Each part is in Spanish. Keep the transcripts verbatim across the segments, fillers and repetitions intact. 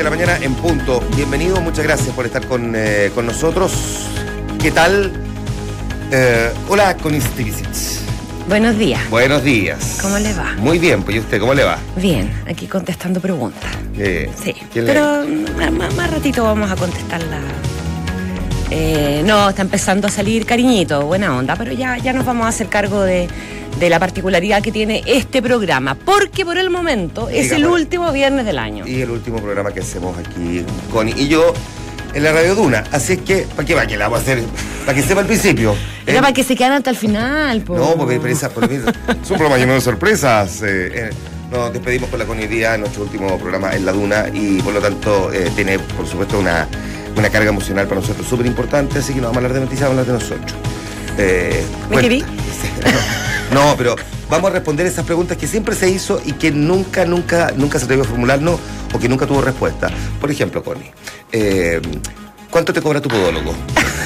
de la mañana en punto. Bienvenido, muchas gracias por estar con, eh, con nosotros. ¿Qué tal? Eh, hola, Connie Stevicic. Buenos días. Buenos días. ¿Cómo le va? Muy bien, pues ¿y usted cómo le va? Bien, aquí contestando preguntas. Eh, sí, ¿quién pero le... más, más ratito vamos a contestarla. Eh, no, está empezando a salir cariñito, buena onda, pero ya, ya nos vamos a hacer cargo de, de la particularidad que tiene este programa, porque por el momento es Diga, el bueno. último viernes del año. Y el último programa que hacemos aquí, Connie y yo, en la Radio Duna. Así es que, ¿para qué va? ¿Qué la vamos a hacer? Para que sepa al principio. Era ¿eh? para que se quedaran hasta el final, po. No, porque esa, porque es un programa lleno de sorpresas. Eh, eh, nos despedimos con la Connie Díaz, nuestro último programa en la Duna, y por lo tanto eh, tiene, por supuesto, una, una carga emocional para nosotros súper importante, así que no vamos a hablar de noticias, vamos a hablar de nosotros. Eh, ¿Me querí? No, no, pero vamos a responder esas preguntas que siempre se hizo y que nunca, nunca, nunca se atrevió a formularnos o que nunca tuvo respuesta. Por ejemplo, Connie, eh, ¿cuánto te cobra tu podólogo?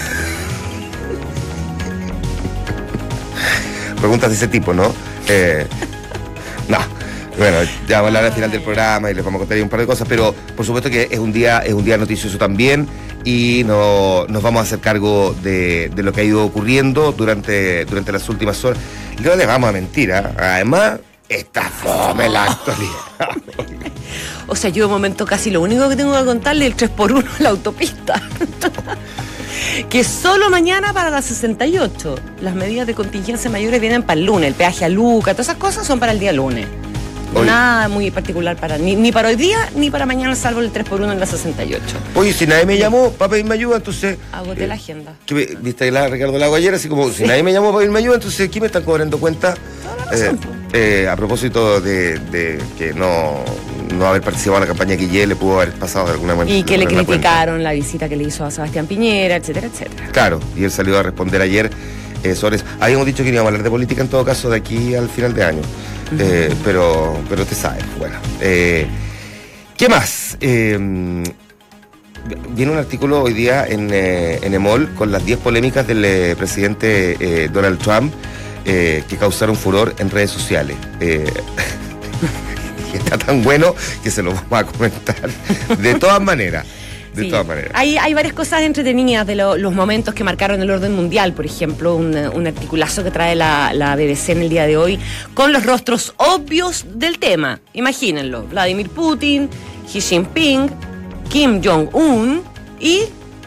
Preguntas de ese tipo, ¿no? Eh, no. Bueno, ya vamos a hablar al final del programa y les vamos a contar ahí un par de cosas, pero por supuesto que es un día, es un día noticioso también y no, nos vamos a hacer cargo de, de lo que ha ido ocurriendo durante, durante las últimas horas. Y no les vamos a mentir, ¿eh? Además, está fome la actualidad. O sea, yo de momento casi lo único que tengo que contarle es el tres por uno en la autopista. Que solo mañana para las sesenta y ocho. Las medidas de contingencia mayores vienen para el lunes. El peaje a Luca, todas esas cosas son para el día lunes. Hoy. Nada muy particular para ni, ni para hoy día ni para mañana, salvo el tres por uno en la sesenta y ocho. Oye, si nadie me llamó para pedirme ayuda, entonces... Agoté eh, la agenda. ¿qué, ¿Viste la Ricardo Lago ayer? Así como, sí. Si nadie me llamó para pedirme ayuda, entonces ¿quién me está cobrando cuenta? Eh, eh, a propósito de, de que no, no haber participado en la campaña que ya le pudo haber pasado de alguna manera. Y que le criticaron cuenta. La visita que le hizo a Sebastián Piñera, etcétera, etcétera. Claro, y él salió a responder ayer eh, sobre eso. Habíamos dicho que íbamos a hablar de política en todo caso de aquí al final de año. Uh-huh. eh, pero, pero te sabes, bueno. Eh, ¿Qué más? Eh, viene un artículo hoy día en, eh, en Emol con las diez polémicas del eh, presidente eh, Donald Trump eh, que causaron furor en redes sociales. Eh, y está tan bueno que se lo vamos a comentar de todas maneras. De sí. todas maneras. Hay, hay varias cosas entretenidas de lo, los momentos que marcaron el orden mundial. Por ejemplo, un, un articulazo que trae la, la B B C en el día de hoy con los rostros obvios del tema. Imagínenlo: Vladimir Putin, Xi Jinping, Kim Jong-un y...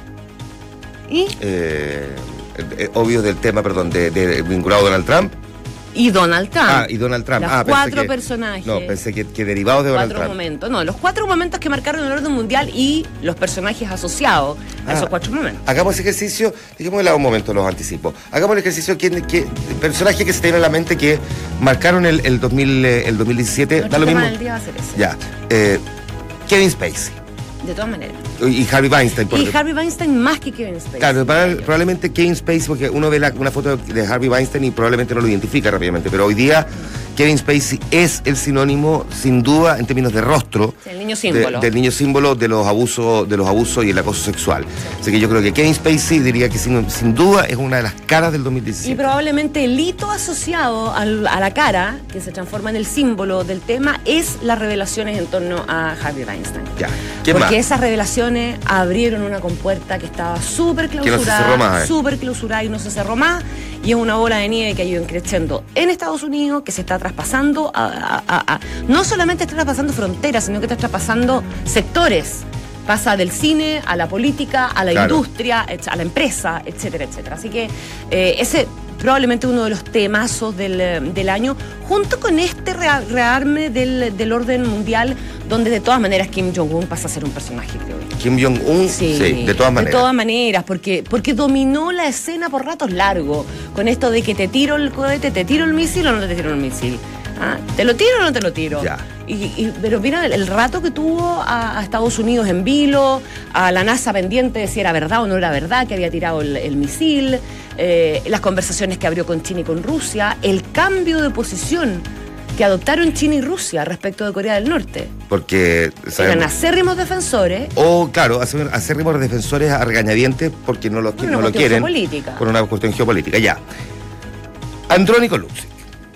y eh, eh, obvios del tema, perdón, de, de vinculado a Donald Trump. Y Donald Trump. Ah, y Donald Trump. Los ah, cuatro que, personajes. No, pensé que, que derivados de Donald cuatro Trump. momentos. No, los cuatro momentos que marcaron el orden mundial y los personajes asociados a ah, esos cuatro momentos. Hagamos ese ejercicio, dejemos de lado un momento, los anticipo. Hagamos el ejercicio, que, que personajes que se tienen en la mente que marcaron el, el, dos mil, el dos mil diecisiete. Nuestro ¿Da lo tema mismo? del día va a ser ese. Ya. Eh, Kevin Spacey. De todas maneras. Y Harvey Weinstein. Y Harvey Weinstein más que Kevin Spacey. Claro, para, probablemente Kevin Spacey, porque uno ve la, una foto de Harvey Weinstein y probablemente no lo identifica rápidamente, pero hoy día Kevin Spacey es el sinónimo, sin duda, en términos de rostro, el niño símbolo. De, del niño símbolo de los abusos, de los abusos y el acoso sexual. Sí. Así que yo creo que Kevin Spacey diría que sin, sin duda es una de las caras del dos mil diecisiete. Y probablemente el hito asociado al, a la cara, que se transforma en el símbolo del tema, es las revelaciones en torno a Harvey Weinstein. Ya. ¿Qué Porque más? Esas revelaciones abrieron una compuerta que estaba súper clausurada, no ¿eh? súper clausurada y no se cerró más, y es una bola de nieve que ha ido creciendo en Estados Unidos, que se está traspasando a, a, a, a, no solamente está traspasando fronteras, sino que está traspasando sectores. Pasa del cine a la política, a la claro. industria, a la empresa, etcétera, etcétera. Así que eh, ese probablemente uno de los temazos del, del año, junto con este rearme del, del orden mundial, donde de todas maneras Kim Jong-un pasa a ser un personaje, creo yo. Kim Jong-un, sí, sí, de todas maneras. De todas maneras, porque, porque dominó la escena por ratos largos, con esto de que te tiro el cohete, te tiro el misil o no te tiro el misil. ¿Ah? ¿Te lo tiro o no te lo tiro? Ya. Y, y, pero mira el, el rato que tuvo a, a Estados Unidos en vilo, a la NASA pendiente de si era verdad o no era verdad que había tirado el, el misil, eh, las conversaciones que abrió con China y con Rusia, el cambio de posición que adoptaron China y Rusia respecto de Corea del Norte. Porque sabemos, eran acérrimos defensores. O, claro, acérrimos defensores a regañadientes porque no lo, no lo quieren. Geopolítica. Por una cuestión geopolítica. Ya. Andrónico Luksic.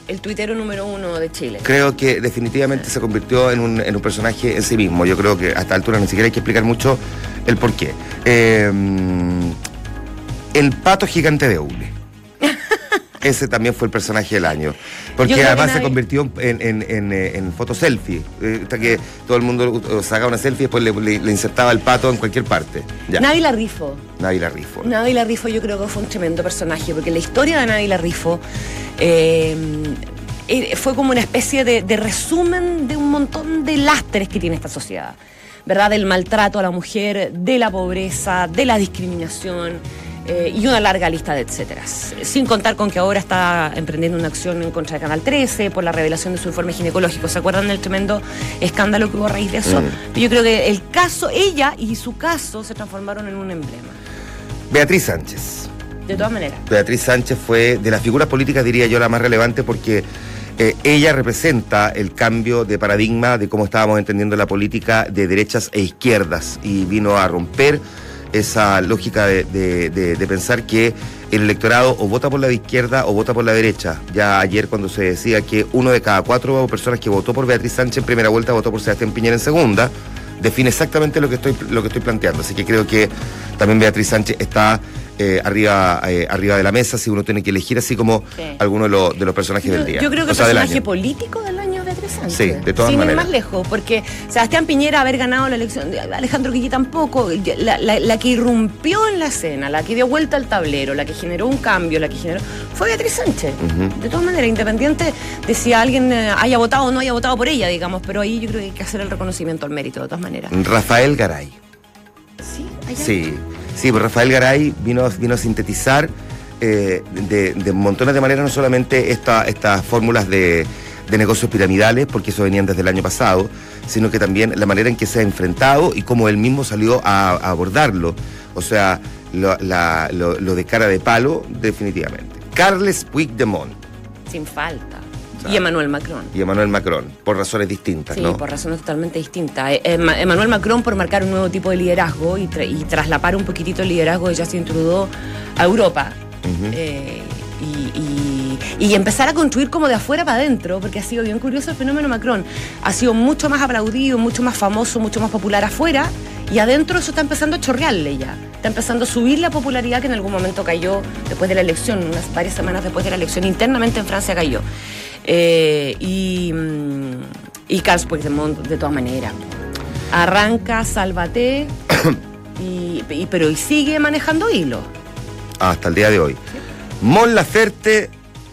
el tuitero número uno de Chile. Creo que definitivamente se convirtió en un, en un personaje en sí mismo. Yo creo que a esta altura ni siquiera hay que explicar mucho el porqué. Eh, el pato gigante de Oule. Ese también fue el personaje del año. Porque además nadie... se convirtió en, en, en, en foto selfie. Eh, hasta que todo el mundo sacaba una selfie y después le, le, le insertaba el pato en cualquier parte. Ya. Navila Rifo. Navila Rifo. Navila Rifo yo creo que fue un tremendo personaje, porque la historia de Navila Rifo eh, fue como una especie de, de resumen de un montón de lastres que tiene esta sociedad, ¿verdad? Del maltrato a la mujer, de la pobreza, de la discriminación. Eh, y una larga lista de etcéteras. Sin contar con que ahora está emprendiendo una acción en contra de Canal trece por la revelación de su informe ginecológico. ¿Se acuerdan del tremendo escándalo que hubo a raíz de eso? Mm. Yo creo que el caso, ella y su caso se transformaron en un emblema. Beatriz Sánchez. De todas maneras. Beatriz Sánchez fue de las figuras políticas, diría yo, la más relevante porque eh, ella representa el cambio de paradigma de cómo estábamos entendiendo la política de derechas e izquierdas y vino a romper esa lógica de, de, de, de pensar que el electorado o vota por la de izquierda o vota por la derecha. Ya ayer cuando se decía que uno de cada cuatro personas que votó por Beatriz Sánchez en primera vuelta votó por Sebastián Piñera en segunda, define exactamente lo que estoy, lo que estoy planteando. Así que creo que también Beatriz Sánchez está eh, arriba, eh, arriba de la mesa si uno tiene que elegir, así como sí. alguno de, lo, de los personajes yo, del día. Yo creo que el personaje político del año Beatriz Sánchez. Sí, de todas Sin maneras. ir más lejos, porque Sebastián Piñera haber ganado la elección, Alejandro Guille tampoco, la, la, la que irrumpió en la escena, la que dio vuelta al tablero, la que generó un cambio, la que generó, fue Beatriz Sánchez. Uh-huh. De todas maneras, independiente de si alguien haya votado o no haya votado por ella, digamos, pero ahí yo creo que hay que hacer el reconocimiento al mérito, de todas maneras. Rafael Garay. ¿Sí? ¿Allá? Sí. Sí, pues Rafael Garay vino, vino a sintetizar eh, de, de montones de maneras no solamente esta, estas fórmulas de, de negocios piramidales, porque eso venían desde el año pasado, sino que también la manera en que se ha enfrentado y cómo él mismo salió a, a abordarlo. O sea, lo, la, lo, lo de cara de palo, definitivamente. Carles Puigdemont. Sin falta. Y Emmanuel Macron. Y Emmanuel Macron, por razones distintas, sí, ¿no? Sí, por razones totalmente distintas. Eh, Emmanuel Macron por marcar un nuevo tipo de liderazgo y, tra- y traslapar un poquitito el liderazgo de Justin Trudeau a Europa. Uh-huh. eh, y, y, y empezar a construir como de afuera para adentro, porque ha sido bien curioso el fenómeno Macron. Ha sido mucho más aplaudido, mucho más famoso, mucho más popular afuera, y adentro eso está empezando a chorrearle ya. Está empezando a subir la popularidad que en algún momento cayó después de la elección, unas varias semanas después de la elección, internamente en Francia cayó. Eh, y, y Carles Puigdemont de todas maneras arranca, sálvate y, y, pero y sigue manejando hilo hasta el día de hoy. ¿Sí? Mon Laferte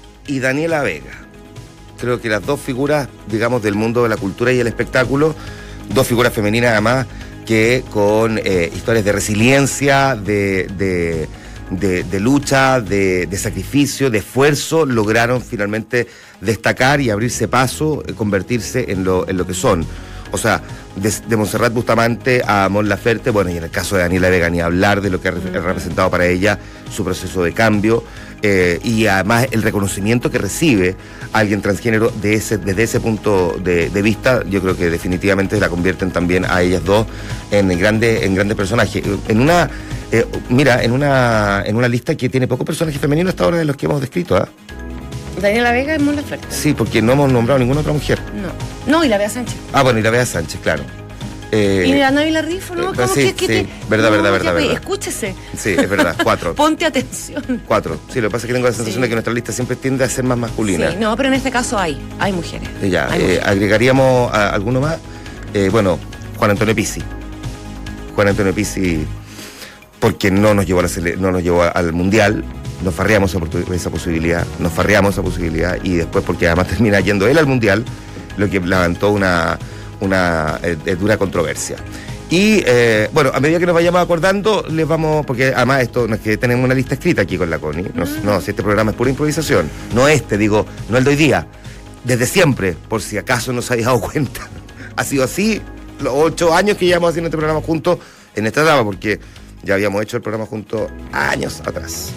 y Daniela Vega, creo que las dos figuras, digamos, del mundo de la cultura y el espectáculo, dos figuras femeninas además que con eh, historias de resiliencia, de, de De, de lucha, de, de sacrificio, de esfuerzo, lograron finalmente destacar y abrirse paso, eh, convertirse en lo, en lo que son. O sea, de, de Montserrat Bustamante a Mon Laferte, bueno, y en el caso de Daniela Vega, ni hablar de lo que ha re- representado para ella su proceso de cambio, eh, y además el reconocimiento que recibe alguien transgénero de ese, desde ese punto de, de vista, yo creo que definitivamente la convierten también a ellas dos en grandes en grande personajes. En una, eh, mira, en una en una lista que tiene pocos personajes femeninos hasta ahora de los que hemos descrito, ¿ah? ¿eh? Daniela Vega y Mon Laferte. Sí, porque no hemos nombrado ninguna otra mujer. No, no, y la Bea Sánchez. Ah, bueno, y la Bea Sánchez, claro. Eh, y la Navila Rifo, ¿no? Eh, ¿Cómo sí, que, que sí, te... verdad, no, verdad, verdad, verdad. Escúchese. Sí, es verdad, cuatro. Ponte atención. Cuatro. Sí, lo que pasa es que tengo la sensación sí. de que nuestra lista siempre tiende a ser más masculina. Sí, no, pero en este caso hay, hay mujeres. Eh, ya, hay eh, mujeres. Agregaríamos a alguno más. Eh, bueno, Juan Antonio Pizzi. Juan Antonio Pizzi, porque no nos llevó a la sele... no nos llevó al Mundial. Nos farreamos esa, esa posibilidad, nos farreamos esa posibilidad y después porque además termina yendo él al Mundial, lo que levantó una, una eh, dura controversia. Y eh, bueno, a medida que nos vayamos acordando, les vamos, porque además esto no es que tenemos una lista escrita aquí con la Connie, no, no, si este programa es pura improvisación, no este, digo, no el de hoy día, desde siempre, por si acaso no se habéis dado cuenta, ha sido así los ocho años que llevamos haciendo este programa juntos en esta etapa, porque ya habíamos hecho el programa juntos años atrás.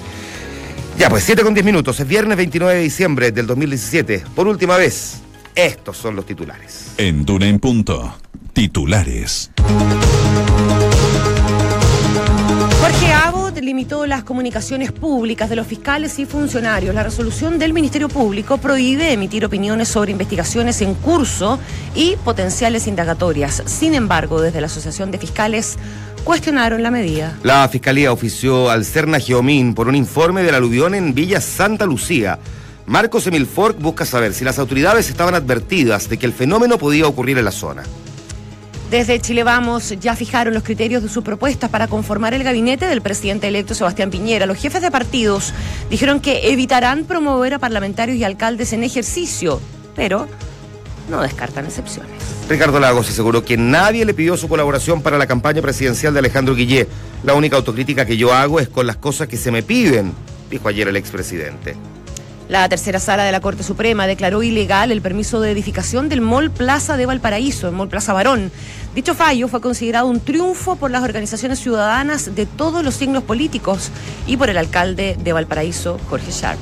Ya, pues siete con diez minutos, es viernes veintinueve de diciembre del dos mil diecisiete. Por última vez, estos son los titulares. En Duna en Punto, titulares. Jorge Abot limitó las comunicaciones públicas de los fiscales y funcionarios. La resolución del Ministerio Público prohíbe emitir opiniones sobre investigaciones en curso y potenciales indagatorias. Sin embargo, desde la Asociación de Fiscales cuestionaron la medida. La Fiscalía ofició al Serna Geomín por un informe del aluvión en Villa Santa Lucía. Marcos Emil Fork busca saber si las autoridades estaban advertidas de que el fenómeno podía ocurrir en la zona. Desde Chile Vamos ya fijaron los criterios de sus propuestas para conformar el gabinete del presidente electo Sebastián Piñera. Los jefes de partidos dijeron que evitarán promover a parlamentarios y alcaldes en ejercicio, pero no descartan excepciones. Ricardo Lagos aseguró que nadie le pidió su colaboración para la campaña presidencial de Alejandro Guillé. La única autocrítica que yo hago es con las cosas que se me piden, dijo ayer el expresidente. La tercera sala de la Corte Suprema declaró ilegal el permiso de edificación del Mall Plaza de Valparaíso, el Mall Plaza Barón. Dicho fallo fue considerado un triunfo por las organizaciones ciudadanas de todos los signos políticos y por el alcalde de Valparaíso, Jorge Sharp.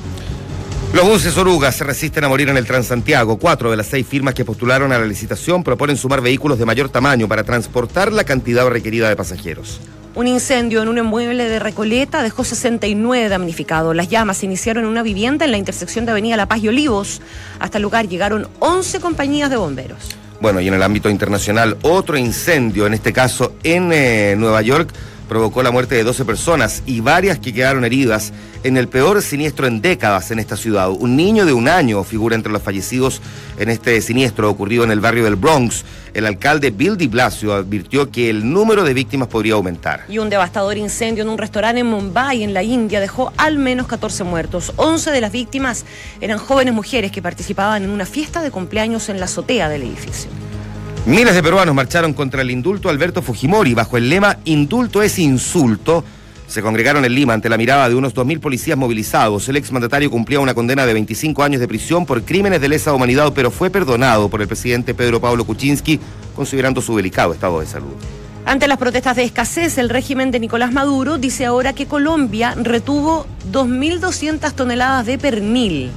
Los buses Oruga se resisten a morir en el Transantiago. Cuatro de las seis firmas que postularon a la licitación proponen sumar vehículos de mayor tamaño para transportar la cantidad requerida de pasajeros. Un incendio en un inmueble de Recoleta dejó sesenta y nueve damnificados. Las llamas se iniciaron en una vivienda en la intersección de Avenida La Paz y Olivos. Hasta el lugar llegaron once compañías de bomberos. Bueno, y en el ámbito internacional, otro incendio, en este caso en eh, Nueva York, provocó la muerte de doce personas y varias que quedaron heridas en el peor siniestro en décadas en esta ciudad. Un niño de un año figura entre los fallecidos en este siniestro ocurrido en el barrio del Bronx. El alcalde Bill de Blasio advirtió que el número de víctimas podría aumentar. Y un devastador incendio en un restaurante en Mumbai, en la India, dejó al menos catorce muertos. once de las víctimas eran jóvenes mujeres que participaban en una fiesta de cumpleaños en la azotea del edificio. Miles de peruanos marcharon contra el indulto a Alberto Fujimori bajo el lema "Indulto es insulto". Se congregaron en Lima ante la mirada de unos dos mil policías movilizados. El exmandatario cumplía una condena de veinticinco años de prisión por crímenes de lesa humanidad, pero fue perdonado por el presidente Pedro Pablo Kuczynski, considerando su delicado estado de salud. Ante las protestas de escasez, el régimen de Nicolás Maduro dice ahora que Colombia retuvo dos mil doscientas toneladas de pernil.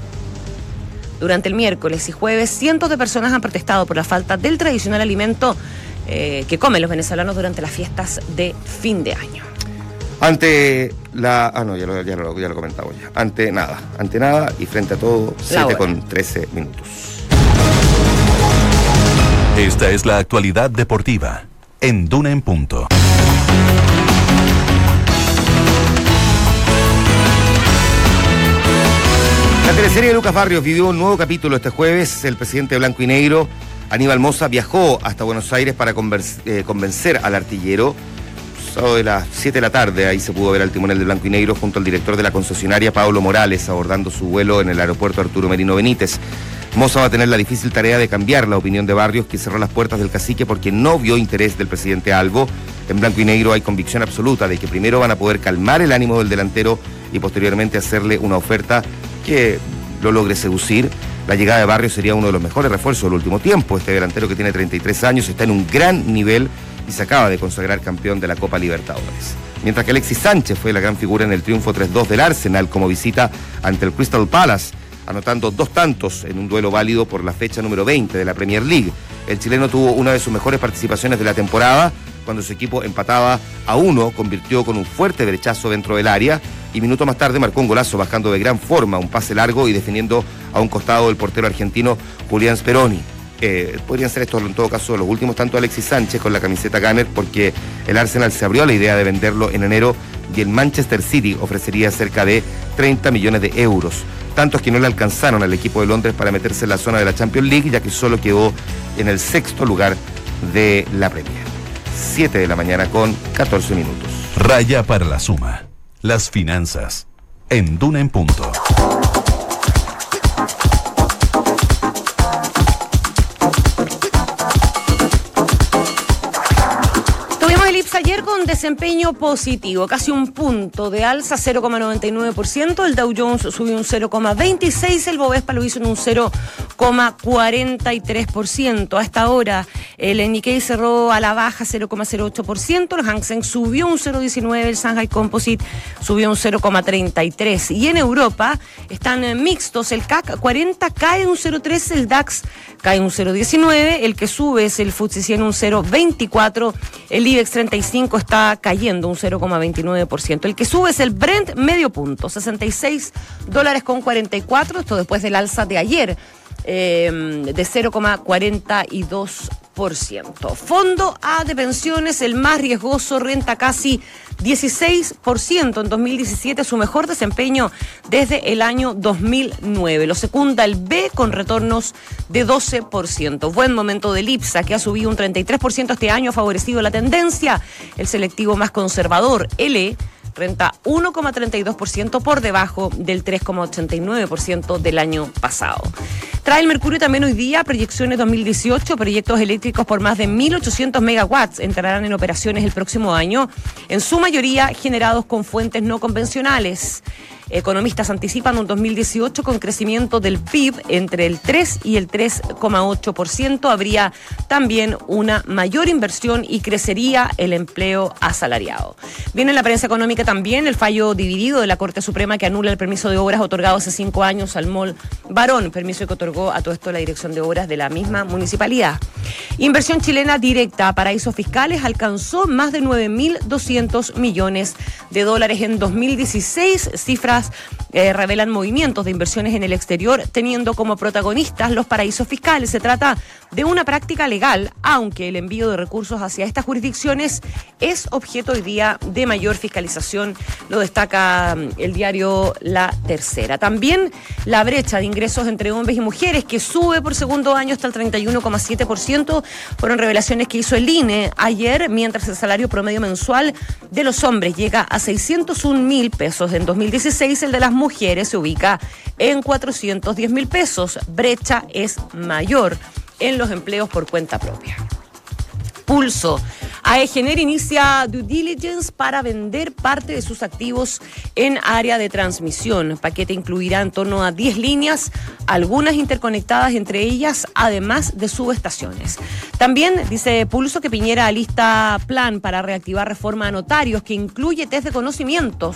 Durante el miércoles y jueves, cientos de personas han protestado por la falta del tradicional alimento eh, que comen los venezolanos durante las fiestas de fin de año. Ante la... Ah, no, ya lo, ya lo, ya lo comentamos ya. Ante nada, ante nada y frente a todo, siete con trece minutos. Esta es la actualidad deportiva en Duna en Punto. La teleserie de Lucas Barrios vivió un nuevo capítulo este jueves. El presidente de Blanco y Negro, Aníbal Mosa, viajó hasta Buenos Aires para eh, convencer al artillero. Sábado de las siete de la tarde, ahí se pudo ver al timonel de Blanco y Negro junto al director de la concesionaria, Pablo Morales, abordando su vuelo en el aeropuerto Arturo Merino Benítez. Mosa va a tener la difícil tarea de cambiar la opinión de Barrios, que cerró las puertas del cacique porque no vio interés del presidente Albo. En Blanco y Negro hay convicción absoluta de que primero van a poder calmar el ánimo del delantero y posteriormente hacerle una oferta que lo logre seducir. La llegada de Barrios sería uno de los mejores refuerzos del último tiempo. Este delantero, que tiene treinta y tres años, está en un gran nivel y se acaba de consagrar campeón de la Copa Libertadores. Mientras que Alexis Sánchez fue la gran figura en el triunfo tres dos del Arsenal como visita ante el Crystal Palace, anotando dos tantos en un duelo válido por la fecha número veinte de la Premier League. El chileno tuvo una de sus mejores participaciones de la temporada, cuando su equipo empataba a uno, convirtió con un fuerte brechazo dentro del área y minuto más tarde marcó un golazo bajando de gran forma, un pase largo y defendiendo a un costado del portero argentino Julián Speroni. Eh, podrían ser estos en todo caso los últimos tanto Alexis Sánchez con la camiseta Gunner, porque el Arsenal se abrió a la idea de venderlo en enero y el Manchester City ofrecería cerca de treinta millones de euros. Tantos que no le alcanzaron al equipo de Londres para meterse en la zona de la Champions League, ya que solo quedó en el sexto lugar de la Premier. siete de la mañana con catorce minutos. Raya para la suma. Las finanzas en Duna en Punto. Tuvimos el I P S ayer con desempeño positivo, casi un punto de alza, cero coma noventa y nueve por ciento. El Dow Jones subió un cero coma veintiséis por ciento, el Bovespa lo hizo en un cero coma coma cuarenta y tres por ciento. A esta hora, el Nikkei cerró a la baja cero coma cero ocho por ciento, el Hang Seng subió un cero coma diecinueve por ciento, el Shanghai Composite subió un cero coma treinta y tres por ciento. Y en Europa están mixtos, el C A C cuarenta cae un cero coma trece por ciento, el DAX cae un cero coma diecinueve por ciento, el que sube es el F T S E cien un cero coma veinticuatro por ciento, el IBEX treinta y cinco está cayendo un cero coma veintinueve por ciento, el que sube es el Brent medio punto, sesenta y seis dólares con cuarenta y cuatro, esto después del alza de ayer, eh, de cero coma cuarenta y dos por ciento. Fondo A de pensiones, el más riesgoso, renta casi dieciséis por ciento en dos mil diecisiete, su mejor desempeño desde el año dos mil nueve. Lo secunda el B con retornos de doce por ciento. Buen momento del IPSA, que ha subido un treinta y tres por ciento este año, ha favorecido la tendencia. El selectivo más conservador, L, renta uno coma treinta y dos por ciento por debajo del tres coma ochenta y nueve por ciento del año pasado. Trae el Mercurio también hoy día proyecciones dos mil dieciocho, proyectos eléctricos por más de mil ochocientos megawatts entrarán en operaciones el próximo año, en su mayoría generados con fuentes no convencionales. Economistas anticipan un dos mil dieciocho con crecimiento del P I B entre el tres y el tres coma ocho por ciento. Habría también una mayor inversión y crecería el empleo asalariado. Viene en la prensa económica también el fallo dividido de la Corte Suprema que anula el permiso de obras otorgado hace cinco años al Mall Barón, permiso que otorgó a todo esto la Dirección de Obras de la misma municipalidad. Inversión chilena directa a paraísos fiscales alcanzó más de nueve mil doscientos millones de dólares en dos mil dieciséis, cifras Eh, revelan movimientos de inversiones en el exterior, teniendo como protagonistas los paraísos fiscales. Se trata de una práctica legal, aunque el envío de recursos hacia estas jurisdicciones es objeto hoy día de mayor fiscalización, lo destaca el diario La Tercera. También la brecha de ingresos entre hombres y mujeres, que sube por segundo año hasta el treinta y uno coma siete por ciento, fueron revelaciones que hizo el I N E ayer, mientras el salario promedio mensual de los hombres llega a seiscientos un mil pesos en dos mil dieciséis, el de las mujeres se ubica en cuatrocientos diez mil pesos. Brecha es mayor en los empleos por cuenta propia. Pulso. Aegener inicia due diligence para vender parte de sus activos en área de transmisión. El paquete incluirá en torno a diez líneas, algunas interconectadas entre ellas, además de subestaciones. También dice Pulso que Piñera alista plan para reactivar reforma a notarios que incluye test de conocimientos.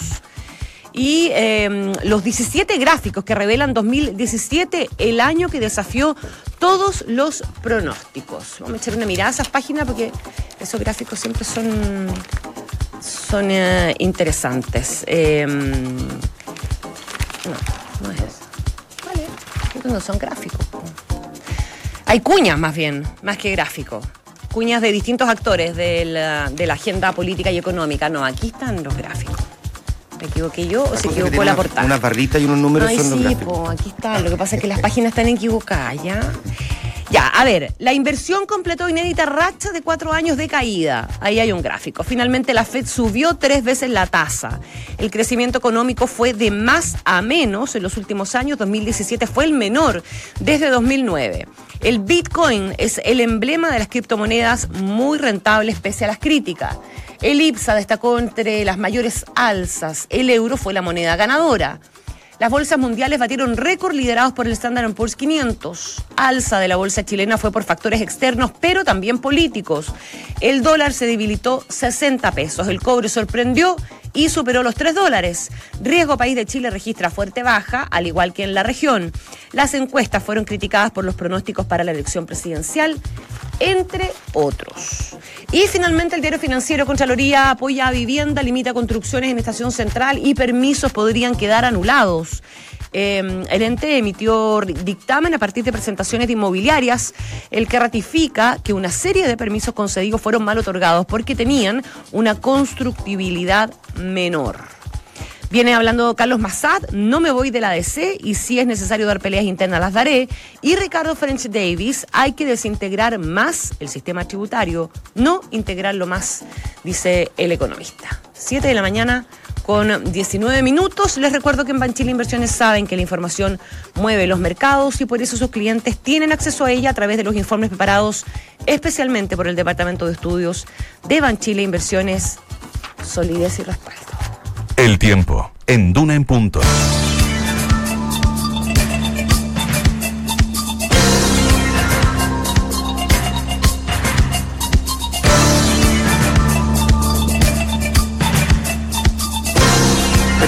Y eh, los diecisiete gráficos que revelan dos mil diecisiete, el año que desafió todos los pronósticos. Vamos a echar una mirada a esas páginas porque esos gráficos siempre son, son eh, interesantes. Eh, no, no es eso. Vale, no son gráficos. Hay cuñas más bien, más que gráficos. Cuñas de distintos actores de la, de la agenda política y económica. No, aquí están los gráficos. ¿Me equivoqué yo o se equivocó la portada? Unas barritas y unos números. Ay, son los sí, gráficos. po, aquí está. Lo que pasa es que las páginas están equivocadas, ¿ya? Ya, a ver, la inversión completó inédita racha de cuatro años de caída. Ahí hay un gráfico. Finalmente la Fed subió tres veces la tasa. El crecimiento económico fue de más a menos en los últimos años. dos mil diecisiete fue el menor desde dos mil nueve. El Bitcoin es el emblema de las criptomonedas muy rentables pese a las críticas. El IPSA destacó entre las mayores alzas. El euro fue la moneda ganadora. Las bolsas mundiales batieron récord liderados por el Standard and Poor's quinientos. Alza de la bolsa chilena fue por factores externos, pero también políticos. El dólar se debilitó sesenta pesos. El cobre sorprendió y superó los tres dólares. Riesgo País de Chile registra fuerte baja, al igual que en la región. Las encuestas fueron criticadas por los pronósticos para la elección presidencial, entre otros. Y finalmente el diario financiero: Contraloría apoya a vivienda, limita construcciones en Estación Central y permisos podrían quedar anulados. Eh, el ente emitió dictamen a partir de presentaciones de inmobiliarias, el que ratifica que una serie de permisos concedidos fueron mal otorgados porque tenían una constructibilidad menor. Viene hablando Carlos Massad: no me voy de la A D C y si es necesario dar peleas internas las daré. Y Ricardo French Davis: hay que desintegrar más el sistema tributario, no integrarlo más, dice el economista. siete de la mañana con diecinueve minutos. Les recuerdo que en Banchile Inversiones saben que la información mueve los mercados y por eso sus clientes tienen acceso a ella a través de los informes preparados especialmente por el Departamento de Estudios de Banchile Inversiones. Solidez y respaldo. El tiempo en Duna en Punto.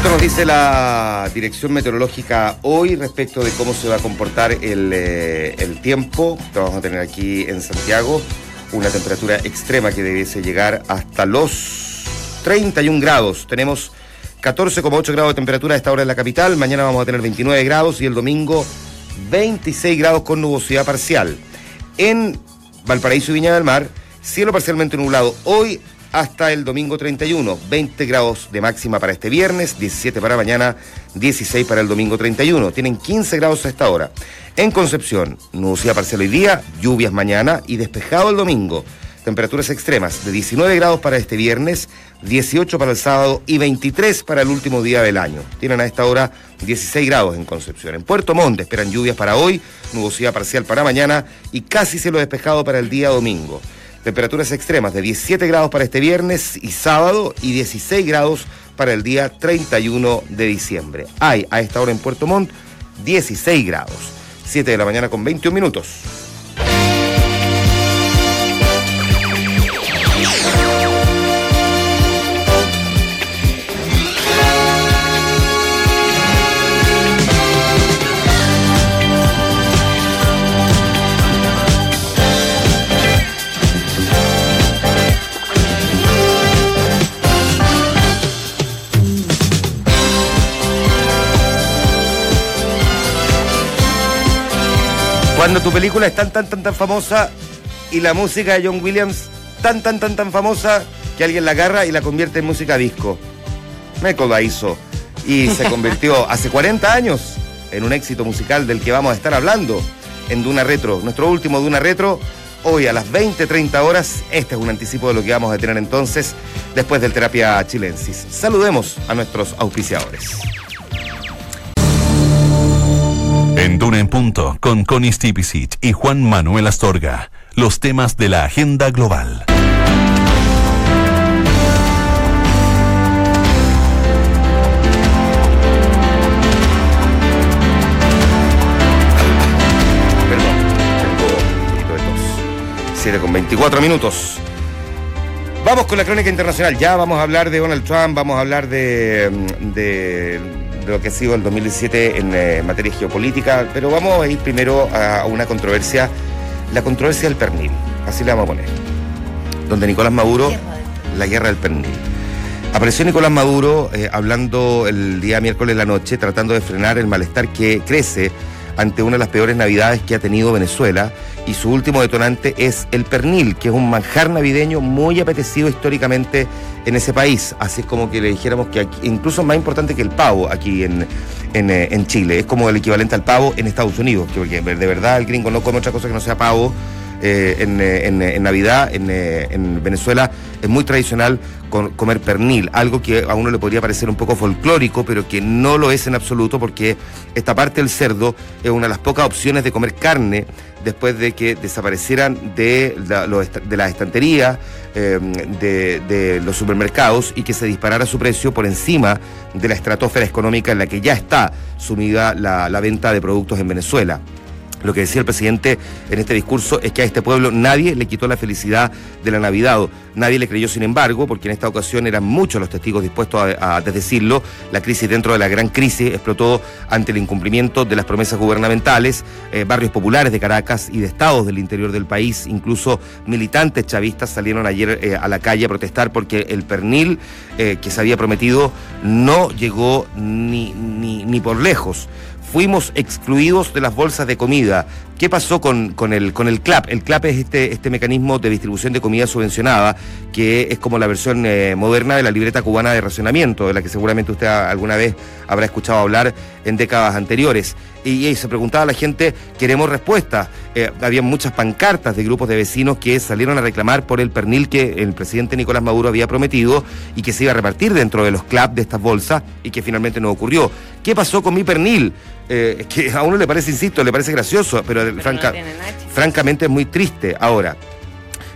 Esto nos dice la Dirección Meteorológica hoy respecto de cómo se va a comportar el, eh, el tiempo. Vamos a tener aquí en Santiago una temperatura extrema que debiese llegar hasta los treinta y un grados. Tenemos catorce coma ocho grados de temperatura a esta hora en la capital. Mañana vamos a tener veintinueve grados y el domingo veintiséis grados con nubosidad parcial. En Valparaíso y Viña del Mar, cielo parcialmente nublado hoy hasta el domingo treinta y uno, veinte grados de máxima para este viernes, diecisiete para mañana, dieciséis para el domingo treinta y uno. Tienen quince grados a esta hora. En Concepción, nubosidad parcial hoy día, lluvias mañana y despejado el domingo. Temperaturas extremas de diecinueve grados para este viernes, dieciocho para el sábado y veintitrés para el último día del año. Tienen a esta hora dieciséis grados en Concepción. En Puerto Montt esperan lluvias para hoy, nubosidad parcial para mañana y casi cielo despejado para el día domingo. Temperaturas extremas de diecisiete grados para este viernes y sábado y dieciséis grados para el día treinta y uno de diciembre. Hay a esta hora en Puerto Montt dieciséis grados. siete de la mañana con veintiún minutos. Cuando tu película es tan, tan, tan, tan famosa y la música de John Williams tan, tan, tan, tan famosa que alguien la agarra y la convierte en música disco. Michael la hizo y se convirtió hace cuarenta años en un éxito musical del que vamos a estar hablando en Duna Retro. Nuestro último Duna Retro, hoy a las veinte treinta horas. Este es un anticipo de lo que vamos a tener entonces después del Terapia Chilensis. Saludemos a nuestros auspiciadores. En Duna en Punto, con Connie Stipicic y Juan Manuel Astorga, los temas de la agenda global. Perdón, tengo un poquito de tos. siete con veinticuatro minutos. Vamos con la crónica internacional. Ya vamos a hablar de Donald Trump, vamos a hablar de... de de lo que ha sido el dos mil diecisiete en eh, materia geopolítica, pero vamos a ir primero a, a una controversia, la controversia del pernil, así le vamos a poner, donde Nicolás Maduro, la guerra del pernil. Apareció Nicolás Maduro eh, hablando el día miércoles de la noche, tratando de frenar el malestar que crece ante una de las peores navidades que ha tenido Venezuela, y su último detonante es el pernil, que es un manjar navideño muy apetecido históricamente en ese país. Así es como que le dijéramos que aquí, incluso más importante que el pavo aquí en, en, en Chile, es como el equivalente al pavo en Estados Unidos, porque de verdad el gringo no come otra cosa que no sea pavo. Eh, en, en, en Navidad, en, en Venezuela, es muy tradicional con, comer pernil, algo que a uno le podría parecer un poco folclórico, pero que no lo es en absoluto, porque esta parte del cerdo es una de las pocas opciones de comer carne después de que desaparecieran de, la, los, de las estanterías, eh, de, de los supermercados, y que se disparara su precio por encima de la estratosfera económica en la que ya está sumida la, la venta de productos en Venezuela. Lo que decía el presidente en este discurso es que a este pueblo nadie le quitó la felicidad de la Navidad. Nadie le creyó, sin embargo, porque en esta ocasión eran muchos los testigos dispuestos a, a desdecirlo. La crisis dentro de la gran crisis explotó ante el incumplimiento de las promesas gubernamentales. Eh, barrios populares de Caracas y de estados del interior del país, incluso militantes chavistas, salieron ayer eh, a la calle a protestar porque el pernil eh, que se había prometido no llegó ni, ni, ni por lejos. Fuimos excluidos de las bolsas de comida. ¿Qué pasó con, con, el, con el CLAP? El CLAP es este, este mecanismo de distribución de comida subvencionada, que es como la versión eh, moderna de la libreta cubana de racionamiento, de la que seguramente usted alguna vez habrá escuchado hablar en décadas anteriores. Y, y se preguntaba a la gente, queremos respuestas. Eh, había muchas pancartas de grupos de vecinos que salieron a reclamar por el pernil que el presidente Nicolás Maduro había prometido y que se iba a repartir dentro de los CLAP de estas bolsas, y que finalmente no ocurrió. ¿Qué pasó con mi pernil? Eh, que a uno le parece, insisto, le parece gracioso, pero, pero franca, no francamente es muy triste. Ahora,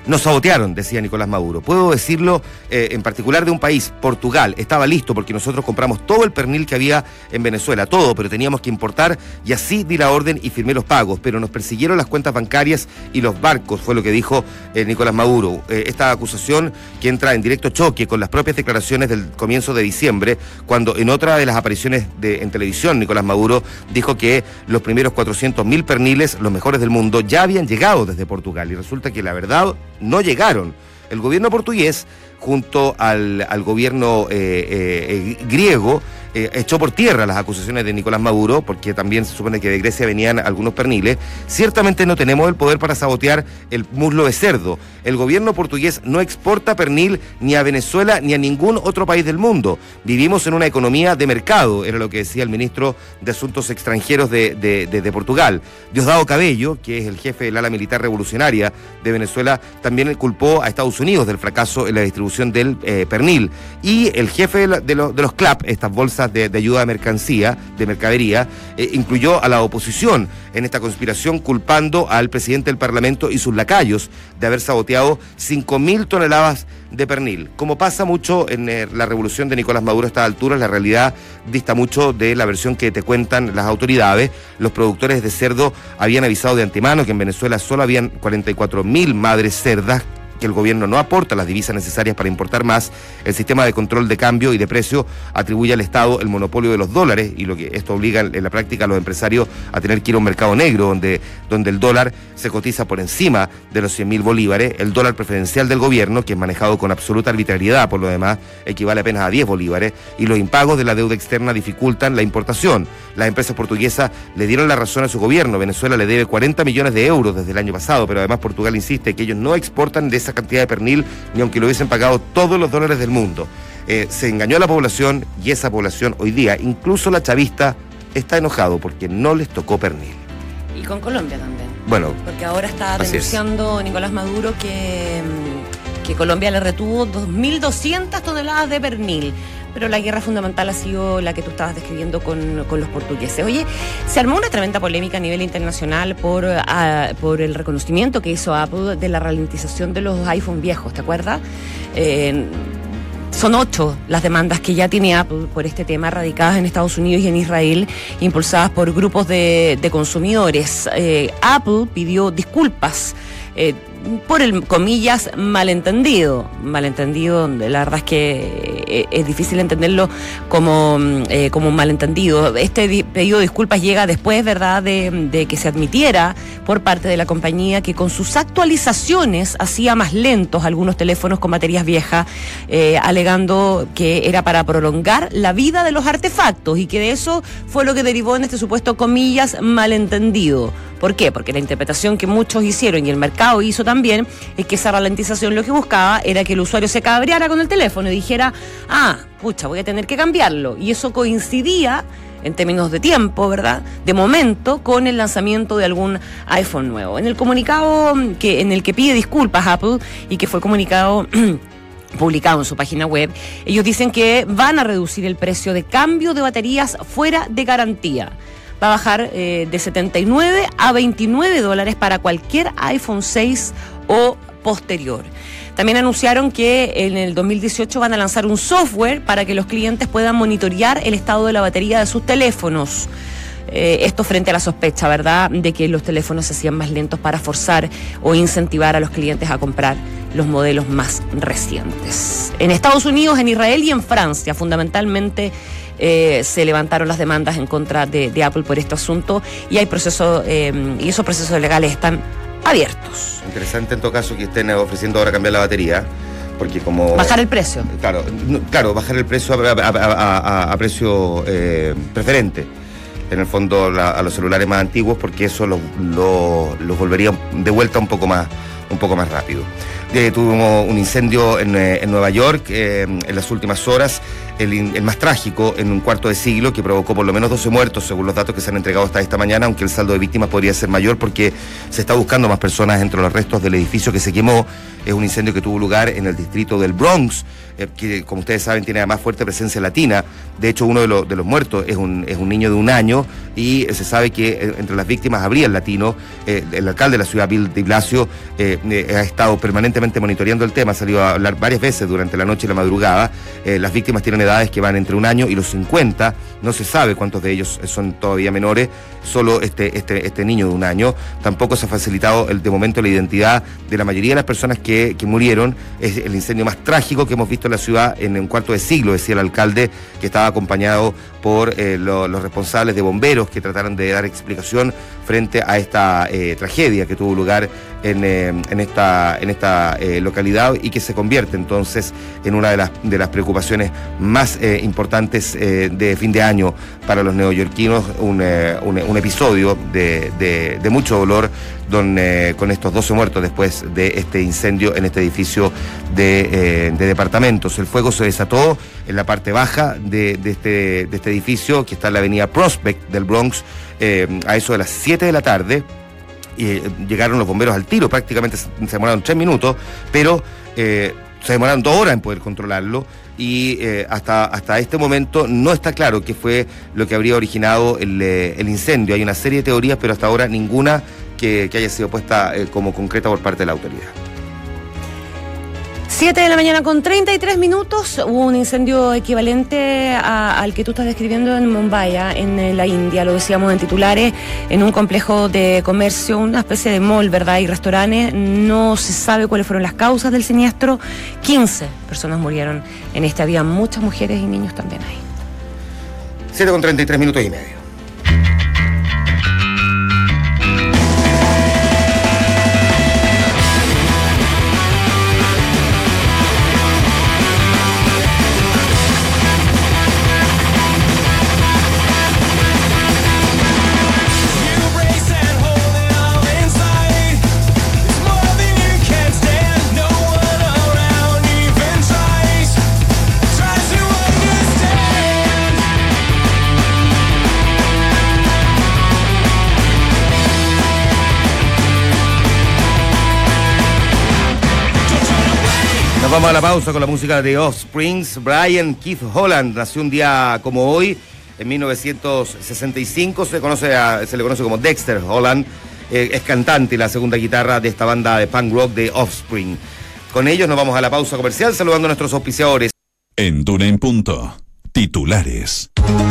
Nos sabotearon, decía Nicolás Maduro. Puedo decirlo eh, en particular de un país, Portugal, estaba listo porque nosotros compramos todo el pernil que había en Venezuela, todo, pero teníamos que importar y así di la orden y firmé los pagos, pero nos persiguieron las cuentas bancarias y los barcos, fue lo que dijo eh, Nicolás Maduro. Eh, esta acusación que entra en directo choque con las propias declaraciones del comienzo de diciembre, cuando en otra de las apariciones de, en televisión, Nicolás Maduro dijo que los primeros cuatrocientos mil perniles, los mejores del mundo, ya habían llegado desde Portugal y resulta que la verdad no llegaron. El gobierno portugués, junto al, al gobierno eh, eh, eh, griego, eh, echó por tierra las acusaciones de Nicolás Maduro, porque también se supone que de Grecia venían algunos perniles. Ciertamente no tenemos el poder para sabotear el muslo de cerdo. El gobierno portugués no exporta pernil ni a Venezuela ni a ningún otro país del mundo. Vivimos en una economía de mercado, era lo que decía el ministro de Asuntos Extranjeros de, de, de, de Portugal. Diosdado Cabello, que es el jefe del ala militar revolucionaria de Venezuela, también culpó a Estados Unidos del fracaso en la distribución del eh, pernil. Y el jefe de, la, de, lo, de los C L A P, estas bolsas de, de ayuda de mercancía, de mercadería, eh, incluyó a la oposición en esta conspiración, culpando al presidente del Parlamento y sus lacayos de haber saboteado cinco mil toneladas de pernil. Como pasa mucho en eh, la revolución de Nicolás Maduro a estas alturas, la realidad dista mucho de la versión que te cuentan las autoridades. Los productores de cerdo habían avisado de antemano que en Venezuela solo habían cuarenta y cuatro mil madres cerdas, que el gobierno no aporta las divisas necesarias para importar más. El sistema de control de cambio y de precio atribuye al Estado el monopolio de los dólares, y lo que esto obliga en la práctica a los empresarios a tener que ir a un mercado negro donde, donde el dólar se cotiza por encima de los cien mil bolívares. El dólar preferencial del gobierno, que es manejado con absoluta arbitrariedad por lo demás, equivale apenas a diez bolívares, y los impagos de la deuda externa dificultan la importación. Las empresas portuguesas le dieron la razón a su gobierno. Venezuela le debe cuarenta millones de euros desde el año pasado, pero además Portugal insiste que ellos no exportan de esa cantidad de pernil, ni aunque lo hubiesen pagado todos los dólares del mundo. Eh, se engañó a la población, y esa población hoy día, incluso la chavista, está enojado porque no les tocó pernil. Y con Colombia también. Bueno, porque ahora está denunciando Nicolás Maduro que, que Colombia le retuvo dos mil doscientas toneladas de pernil. Pero la guerra fundamental ha sido la que tú estabas describiendo con, con los portugueses. Oye, se armó una tremenda polémica a nivel internacional por, a, por el reconocimiento que hizo Apple de la ralentización de los iPhone viejos, ¿te acuerdas? Eh, Son ocho las demandas que ya tiene Apple por este tema, radicadas en Estados Unidos y en Israel, impulsadas por grupos de, de consumidores. Eh, Apple pidió disculpas eh, por el, comillas, malentendido. Malentendido, la verdad es que es difícil entenderlo como, eh, como un malentendido. Este di- pedido de disculpas llega después, ¿verdad?, de, de que se admitiera por parte de la compañía que con sus actualizaciones hacía más lentos algunos teléfonos con baterías viejas, eh, alegando que era para prolongar la vida de los artefactos, y que de eso fue lo que derivó en este supuesto, comillas, malentendido. ¿Por qué? Porque la interpretación que muchos hicieron y el mercado hizo también es que esa ralentización lo que buscaba era que el usuario se cabreara con el teléfono y dijera, ah, pucha, voy a tener que cambiarlo. Y eso coincidía en términos de tiempo, ¿verdad?, de momento, con el lanzamiento de algún iPhone nuevo. En el comunicado que en el que pide disculpas Apple, y que fue comunicado publicado en su página web, ellos dicen que van a reducir el precio de cambio de baterías fuera de garantía. Va a bajar eh, de setenta y nueve a veintinueve dólares para cualquier iPhone seis o posterior. También anunciaron que en el dos mil dieciocho van a lanzar un software para que los clientes puedan monitorear el estado de la batería de sus teléfonos. Eh, esto frente a la sospecha, ¿verdad?, de que los teléfonos se hacían más lentos, para forzar o incentivar a los clientes a comprar los modelos más recientes. En Estados Unidos, en Israel y en Francia, fundamentalmente, eh, se levantaron las demandas en contra de, de Apple por este asunto, y hay procesos, eh, y esos procesos legales están abiertos. Interesante en todo caso que estén ofreciendo ahora cambiar la batería, porque como... Bajar el precio. Claro, no, claro, bajar el precio a, a, a, a, a precio eh, preferente, en el fondo, la, a los celulares más antiguos, porque eso los lo, lo volvería de vuelta un poco más, un poco más rápido. Eh, tuvimos un incendio en, eh, en Nueva York eh, en las últimas horas, el, el más trágico en un cuarto de siglo, que provocó por lo menos doce muertos, según los datos que se han entregado hasta esta mañana, aunque el saldo de víctimas podría ser mayor porque se está buscando más personas entre los restos del edificio que se quemó. Es un incendio que tuvo lugar en el distrito del Bronx, eh, que como ustedes saben tiene además fuerte presencia latina. De hecho, uno de, los, de los muertos es un, es un niño de un año y eh, se sabe que eh, entre las víctimas habría el latino. Eh, el alcalde de la ciudad, Bill de Blasio, eh, eh, ha estado permanentemente monitoreando el tema, ha salido a hablar varias veces durante la noche y la madrugada. Eh, las víctimas tienen edades que van entre un año y los cincuenta, no se sabe cuántos de ellos son todavía menores, solo este, este, este niño de un año. Tampoco se ha facilitado el, de momento la identidad de la mayoría de las personas que, que murieron. Es el incendio más trágico que hemos visto en la ciudad en un cuarto de siglo, decía el alcalde, que estaba acompañado por eh, lo, los responsables de bomberos que trataron de dar explicación frente a esta eh, tragedia que tuvo lugar en, eh, en esta, en esta eh, localidad y que se convierte entonces en una de las, de las preocupaciones más eh, importantes eh, de fin de año para los neoyorquinos, un, eh, un, un episodio de, de, de mucho dolor don, eh, con estos doce muertos después de este incendio en este edificio de, eh, de departamentos. El fuego se desató en la parte baja de, de, este, de este edificio que está en la avenida Prospect del Bronx eh, a eso de las siete de la tarde. Y eh, llegaron los bomberos al tiro, prácticamente se, se demoraron tres minutos, pero eh, se demoraron dos horas en poder controlarlo y eh, hasta, hasta este momento no está claro qué fue lo que habría originado el, eh, el incendio. Hay una serie de teorías, pero hasta ahora ninguna que, que haya sido puesta eh, como concreta por parte de la autoridad. siete de la mañana con treinta y tres minutos, hubo un incendio equivalente a, al que tú estás describiendo en Mumbai, en, en la India, lo decíamos en titulares, en un complejo de comercio, una especie de mall, ¿verdad? Y restaurantes. No se sabe cuáles fueron las causas del siniestro. quince personas murieron en este, había muchas mujeres y niños también ahí. siete con treinta y tres minutos y medio. Vamos a la pausa con la música de Offspring. Brian Keith Holland nació un día como hoy, en mil novecientos sesenta y cinco. Se, conoce a, se le conoce como Dexter Holland. Eh, es cantante y la segunda guitarra de esta banda de punk rock de Offspring. Con ellos nos vamos a la pausa comercial, saludando a nuestros auspiciadores. En Duna en Punto, titulares.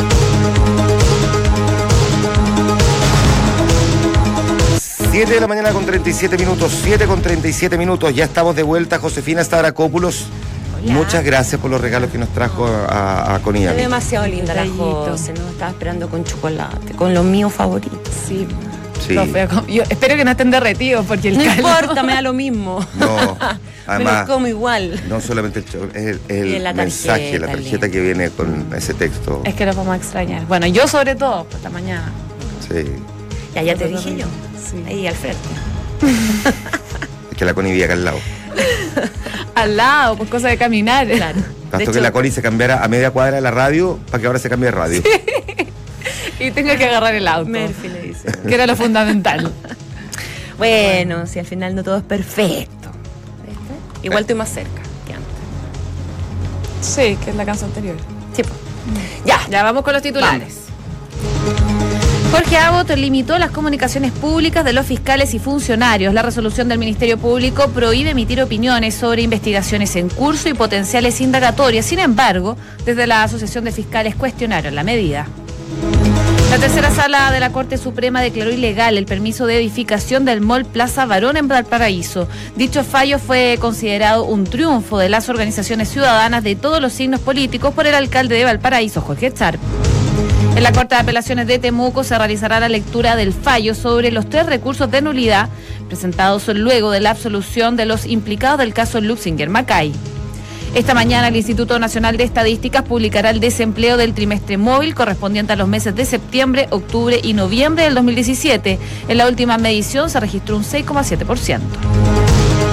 siete de la mañana con treinta y siete minutos, siete con treinta y siete minutos, ya estamos de vuelta. Josefina Stavrakopoulos, muchas gracias por los regalos que nos trajo a, a Connie. Es demasiado linda la José, nos estaba esperando con chocolate, con los míos favoritos. Sí. Sí. No, yo espero que no estén derretidos porque el No calor... importa, me da lo mismo. No, además, me lo como igual. No solamente el, cho- es el, Y el la mensaje, tarjeta, la tarjeta que viene con ese texto. Es que los vamos a extrañar. Bueno, yo sobre todo, por la mañana. Sí. Ya, ya te dije yo. Sí. Ahí al frente. Es que la Connie vive acá al lado. Al lado, pues cosa de caminar. Claro. Bastó De que hecho, la Connie se cambiara a media cuadra de la radio para que ahora se cambie de radio. Y tengo que agarrar el auto. Murphy le dice. Que era lo fundamental. Bueno, si al final no todo es perfecto. ¿Viste? Igual estoy más cerca que antes. Sí, que es la canción anterior. Sí, pues. Ya, Ya vamos con los titulares. Jorge Abbott limitó las comunicaciones públicas de los fiscales y funcionarios. La resolución del Ministerio Público prohíbe emitir opiniones sobre investigaciones en curso y potenciales indagatorias. Sin embargo, desde la Asociación de Fiscales cuestionaron la medida. La tercera sala de la Corte Suprema declaró ilegal el permiso de edificación del Mall Plaza Barón en Valparaíso. Dicho fallo fue considerado un triunfo de las organizaciones ciudadanas de todos los signos políticos por el alcalde de Valparaíso, Jorge Sharp. En la Corte de Apelaciones de Temuco se realizará la lectura del fallo sobre los tres recursos de nulidad presentados luego de la absolución de los implicados del caso Luxinger-Macay. Esta mañana el Instituto Nacional de Estadísticas publicará el desempleo del trimestre móvil correspondiente a los meses de septiembre, octubre y noviembre del dos mil diecisiete. En la última medición se registró un seis coma siete por ciento.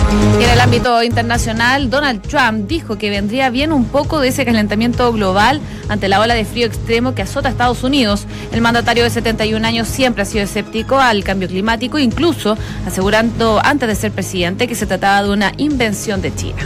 Y en el ámbito internacional, Donald Trump dijo que vendría bien un poco de ese calentamiento global ante la ola de frío extremo que azota a Estados Unidos. El mandatario de setenta y un años siempre ha sido escéptico al cambio climático, incluso asegurando antes de ser presidente que se trataba de una invención de China.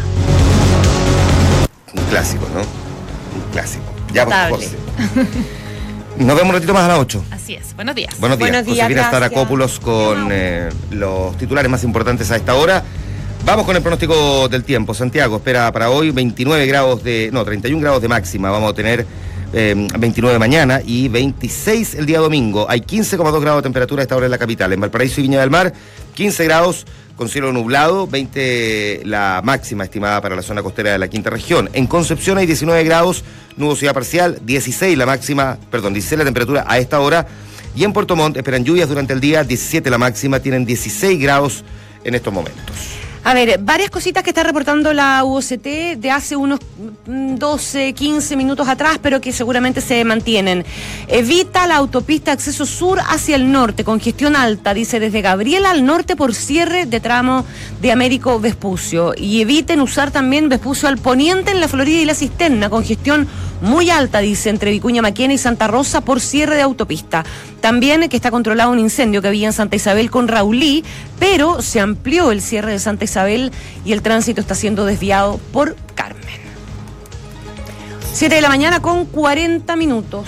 Un clásico, ¿no? Un clásico. Ya, por Notable. José. Nos vemos un ratito más a las ocho. Así es. Buenos días. Buenos días. Buenos días, Josefina gracias. Staracopoulos con eh, los titulares más importantes a esta hora. Vamos con el pronóstico del tiempo. Santiago espera para hoy veintinueve grados de... No, treinta y un grados de máxima. Vamos a tener eh, veintinueve mañana y veintiséis el día domingo. Hay quince coma dos grados de temperatura a esta hora en la capital. En Valparaíso y Viña del Mar, quince grados con cielo nublado, veinte la máxima estimada para la zona costera de la quinta región. En Concepción hay diecinueve grados, nubosidad parcial, dieciséis la máxima, perdón, dieciséis la temperatura a esta hora. Y en Puerto Montt esperan lluvias durante el día, diecisiete la máxima, tienen dieciséis grados en estos momentos. A ver, varias cositas que está reportando la U O C T de hace unos doce, quince minutos atrás, pero que seguramente se mantienen. Evita la autopista acceso sur hacia el norte, congestión alta, dice desde Gabriela al norte por cierre de tramo de Américo Vespucio. Y eviten usar también Vespucio al poniente en la Florida y la Cisterna, congestión muy alta, dice, entre Vicuña Maquena y Santa Rosa por cierre de autopista. También que está controlado un incendio que había en Santa Isabel con Raulí, pero se amplió el cierre de Santa Isabel y el tránsito está siendo desviado por Carmen. siete de la mañana con cuarenta minutos.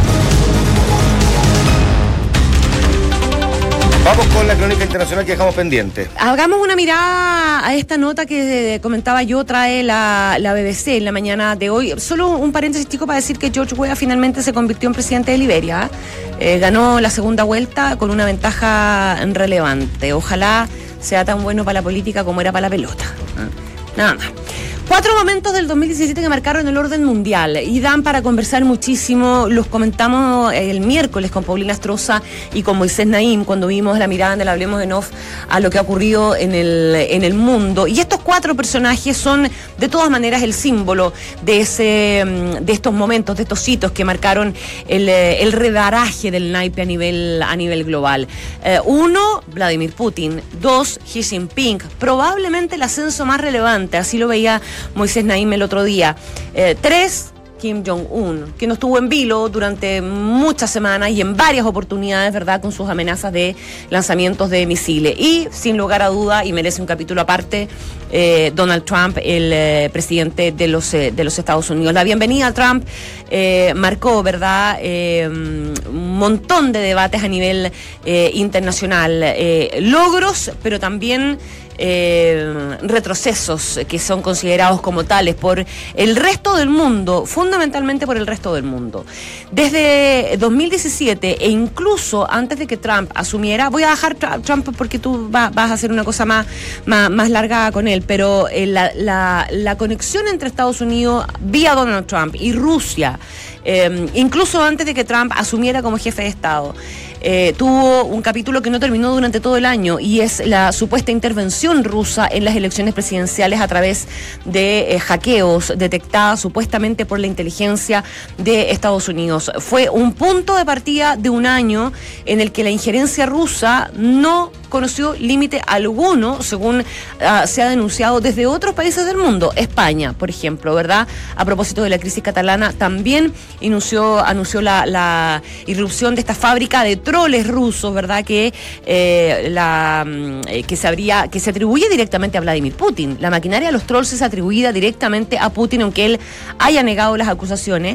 Vamos con la crónica internacional que dejamos pendiente. Hagamos una mirada a esta nota que eh, comentaba yo, trae la, la B B C en la mañana de hoy. Solo un paréntesis chico para decir que George Weah finalmente se convirtió en presidente de Liberia. Eh, ganó la segunda vuelta con una ventaja relevante. Ojalá sea tan bueno para la política como era para la pelota. Nada más. Cuatro momentos del dos mil diecisiete que marcaron el orden mundial y dan para conversar muchísimo. Los comentamos el miércoles con Paulina Astroza y con Moisés Naim cuando vimos la mirada del Hablemos en Off a lo que ha ocurrido en el, en el mundo. Y estos cuatro personajes son de todas maneras el símbolo de, ese, de estos momentos, de estos hitos que marcaron el, el redaraje del naipe a nivel, a nivel global. Eh, uno, Vladimir Putin. Dos, Xi Jinping. Probablemente el ascenso más relevante, así lo veía Moisés Naim el otro día. Eh, tres, Kim Jong-un, que no estuvo en vilo durante muchas semanas y en varias oportunidades, ¿verdad?, con sus amenazas de lanzamientos de misiles. Y, sin lugar a duda, y merece un capítulo aparte, eh, Donald Trump, el eh, presidente de los, eh, de los Estados Unidos. La bienvenida a Trump eh, marcó, ¿verdad?, eh, un montón de debates a nivel eh, internacional. Eh, logros, pero también Eh, retrocesos que son considerados como tales por el resto del mundo, fundamentalmente por el resto del mundo. Desde dos mil diecisiete e incluso antes de que Trump asumiera, voy a dejar Trump porque tú va, vas a hacer una cosa más, más, más larga con él, pero eh, la, la, la conexión entre Estados Unidos vía Donald Trump y Rusia, eh, incluso antes de que Trump asumiera como jefe de Estado, Eh, tuvo un capítulo que no terminó durante todo el año y es la supuesta intervención rusa en las elecciones presidenciales a través de eh, hackeos detectadas supuestamente por la inteligencia de Estados Unidos. Fue un punto de partida de un año en el que la injerencia rusa no conoció límite alguno, según uh, se ha denunciado desde otros países del mundo. España, por ejemplo, ¿verdad? A propósito de la crisis catalana, también anunció, anunció la, la irrupción de esta fábrica de troles rusos, ¿verdad? Que eh, la eh, que se habría, que se atribuye directamente a Vladimir Putin. La maquinaria de los trolls es atribuida directamente a Putin, aunque él haya negado las acusaciones.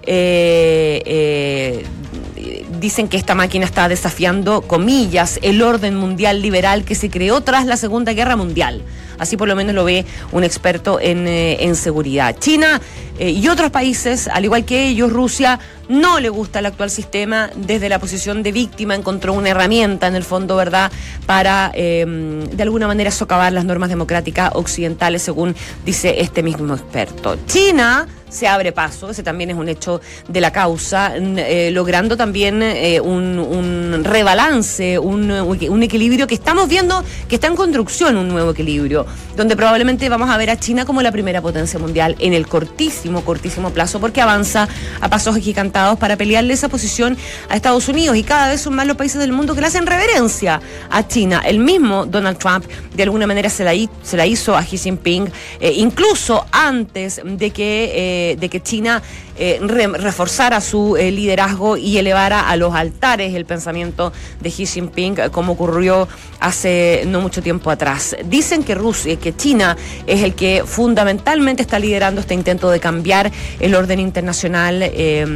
Eh, eh, dicen que esta máquina está desafiando, comillas, el orden mundial liberal que se creó tras la Segunda Guerra Mundial. Así por lo menos lo ve un experto en, eh, en seguridad. China eh, y otros países, al igual que ellos, Rusia, no le gusta el actual sistema. Desde la posición de víctima encontró una herramienta, en el fondo, ¿verdad?, para eh, de alguna manera socavar las normas democráticas occidentales, según dice este mismo experto. China se abre paso, ese también es un hecho de la causa, eh, logrando también eh, un, un rebalance, un, un equilibrio que estamos viendo que está en construcción, un nuevo equilibrio, donde probablemente vamos a ver a China como la primera potencia mundial en el cortis, cortísimo, cortísimo plazo, porque avanza a pasos agigantados para pelearle esa posición a Estados Unidos, y cada vez son más los países del mundo que le hacen reverencia a China. El mismo Donald Trump de alguna manera se la, se la hizo a Xi Jinping, eh, incluso antes de que, eh, de que China eh, re, reforzara su eh, liderazgo y elevara a los altares el pensamiento de Xi Jinping, como ocurrió hace no mucho tiempo atrás. Dicen que Rusia, que China es el que fundamentalmente está liderando este intento de cambiar el orden internacional, eh,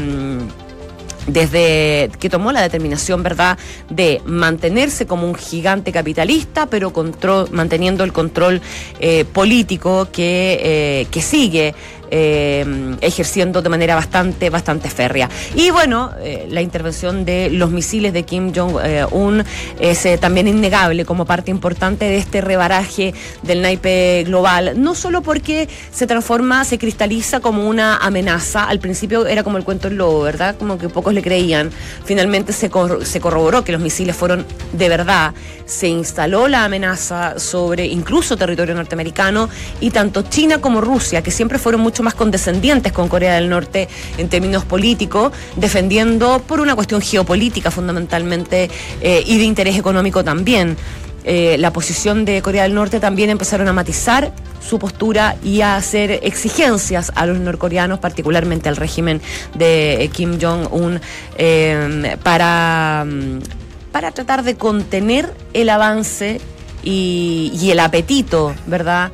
desde que tomó la determinación, ¿verdad?, de mantenerse como un gigante capitalista, pero control, manteniendo el control eh, político que, eh, que sigue Eh, ejerciendo de manera bastante, bastante férrea. Y bueno, eh, la intervención de los misiles de Kim Jong-un es eh, también innegable como parte importante de este rebaraje del naipe global, no solo porque se transforma, se cristaliza como una amenaza. Al principio era como el cuento del lobo, ¿verdad? Como que pocos le creían. Finalmente se, cor- se corroboró que los misiles fueron de verdad. Se instaló la amenaza sobre incluso territorio norteamericano, y tanto China como Rusia, que siempre fueron mucho más condescendientes con Corea del Norte en términos políticos, defendiendo por una cuestión geopolítica fundamentalmente, eh, y de interés económico también, eh, la posición de Corea del Norte, también empezaron a matizar su postura y a hacer exigencias a los norcoreanos, particularmente al régimen de Kim Jong-un, eh, para, para tratar de contener el avance y, y el apetito, ¿verdad?,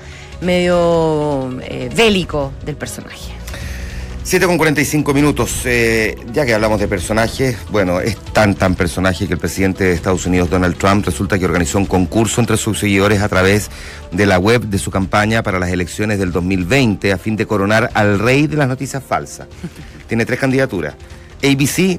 medio eh, bélico del personaje. siete con cuarenta y cinco minutos. Eh, ya que hablamos de personajes, bueno, es tan tan personaje que el presidente de Estados Unidos, Donald Trump, resulta que organizó un concurso entre sus seguidores a través de la web de su campaña para las elecciones del dos mil veinte, a fin de coronar al rey de las noticias falsas. Tiene tres candidaturas: A B C,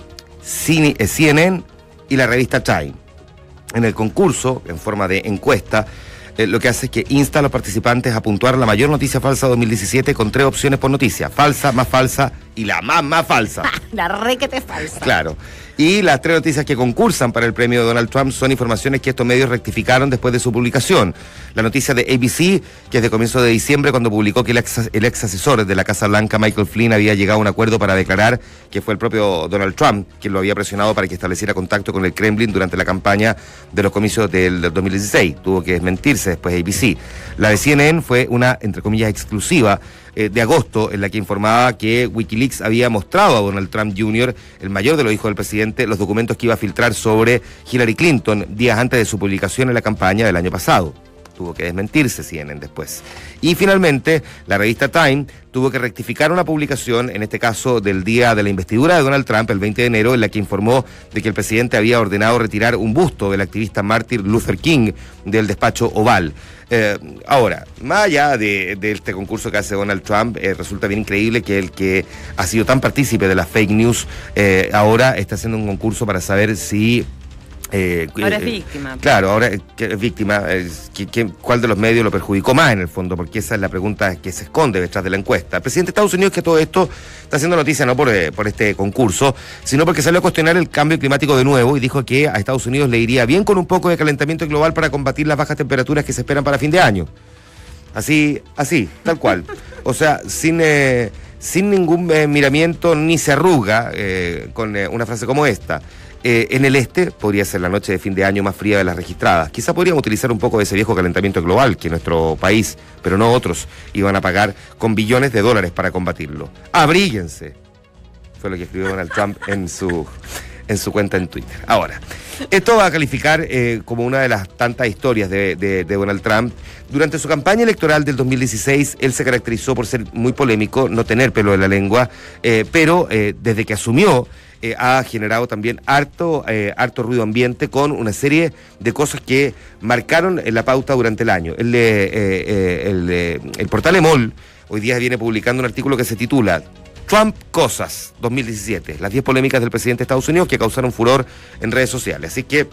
C N N y la revista Time. En el concurso, en forma de encuesta, Eh, lo que hace es que insta a los participantes a puntuar la mayor noticia falsa de dos mil diecisiete con tres opciones por noticia: falsa, más falsa y la más, más falsa. La requete falsa. Claro. Y las tres noticias que concursan para el premio de Donald Trump son informaciones que estos medios rectificaron después de su publicación. La noticia de A B C, que es de comienzo de diciembre, cuando publicó que el ex, el ex asesor de la Casa Blanca, Michael Flynn, había llegado a un acuerdo para declarar que fue el propio Donald Trump quien lo había presionado para que estableciera contacto con el Kremlin durante la campaña de los comicios del, del dos mil dieciséis. Tuvo que desmentirse después A B C. La de C N N fue una, entre comillas, exclusiva eh, de agosto, en la que informaba que Wikileaks había mostrado a Donald Trump junior, el mayor de los hijos del presidente, los documentos que iba a filtrar sobre Hillary Clinton días antes de su publicación en la campaña del año pasado. Tuvo que desmentirse C N N después. Y finalmente, la revista Time tuvo que rectificar una publicación, en este caso del día de la investidura de Donald Trump, el veinte de enero, en la que informó de que el presidente había ordenado retirar un busto del activista Martin Luther King del despacho Oval. Eh, ahora, más allá de, de este concurso que hace Donald Trump, eh, resulta bien increíble que el que ha sido tan partícipe de las fake news, eh, ahora está haciendo un concurso para saber si... Eh, ahora es víctima. Eh, claro, ahora es víctima. Eh, que, que, ¿Cuál de los medios lo perjudicó más en el fondo? Porque esa es la pregunta que se esconde detrás de la encuesta. El presidente de Estados Unidos, que todo esto está haciendo noticia no por, eh, por este concurso, sino porque salió a cuestionar el cambio climático de nuevo y dijo que a Estados Unidos le iría bien con un poco de calentamiento global para combatir las bajas temperaturas que se esperan para fin de año. Así, así, tal cual. O sea, sin... Eh, sin ningún eh, miramiento ni se arruga eh, con eh, una frase como esta. Eh, en el este podría ser la noche de fin de año más fría de las registradas. Quizá podríamos utilizar un poco de ese viejo calentamiento global que nuestro país, pero no otros, iban a pagar con billones de dólares para combatirlo. ¡Abríguense! Fue lo que escribió Donald Trump en su, en su cuenta en Twitter. Ahora, esto va a calificar eh, como una de las tantas historias de, de, de Donald Trump. Durante su campaña electoral del dos mil dieciséis, él se caracterizó por ser muy polémico, no tener pelo en la lengua, eh, pero eh, desde que asumió, Eh, ha generado también harto, eh, harto ruido ambiente con una serie de cosas que marcaron la pauta durante el año. El, eh, eh, el, eh, el portal Emol hoy día viene publicando un artículo que se titula Trump Cosas dos mil diecisiete, las diez polémicas del presidente de Estados Unidos que causaron furor en redes sociales. Así que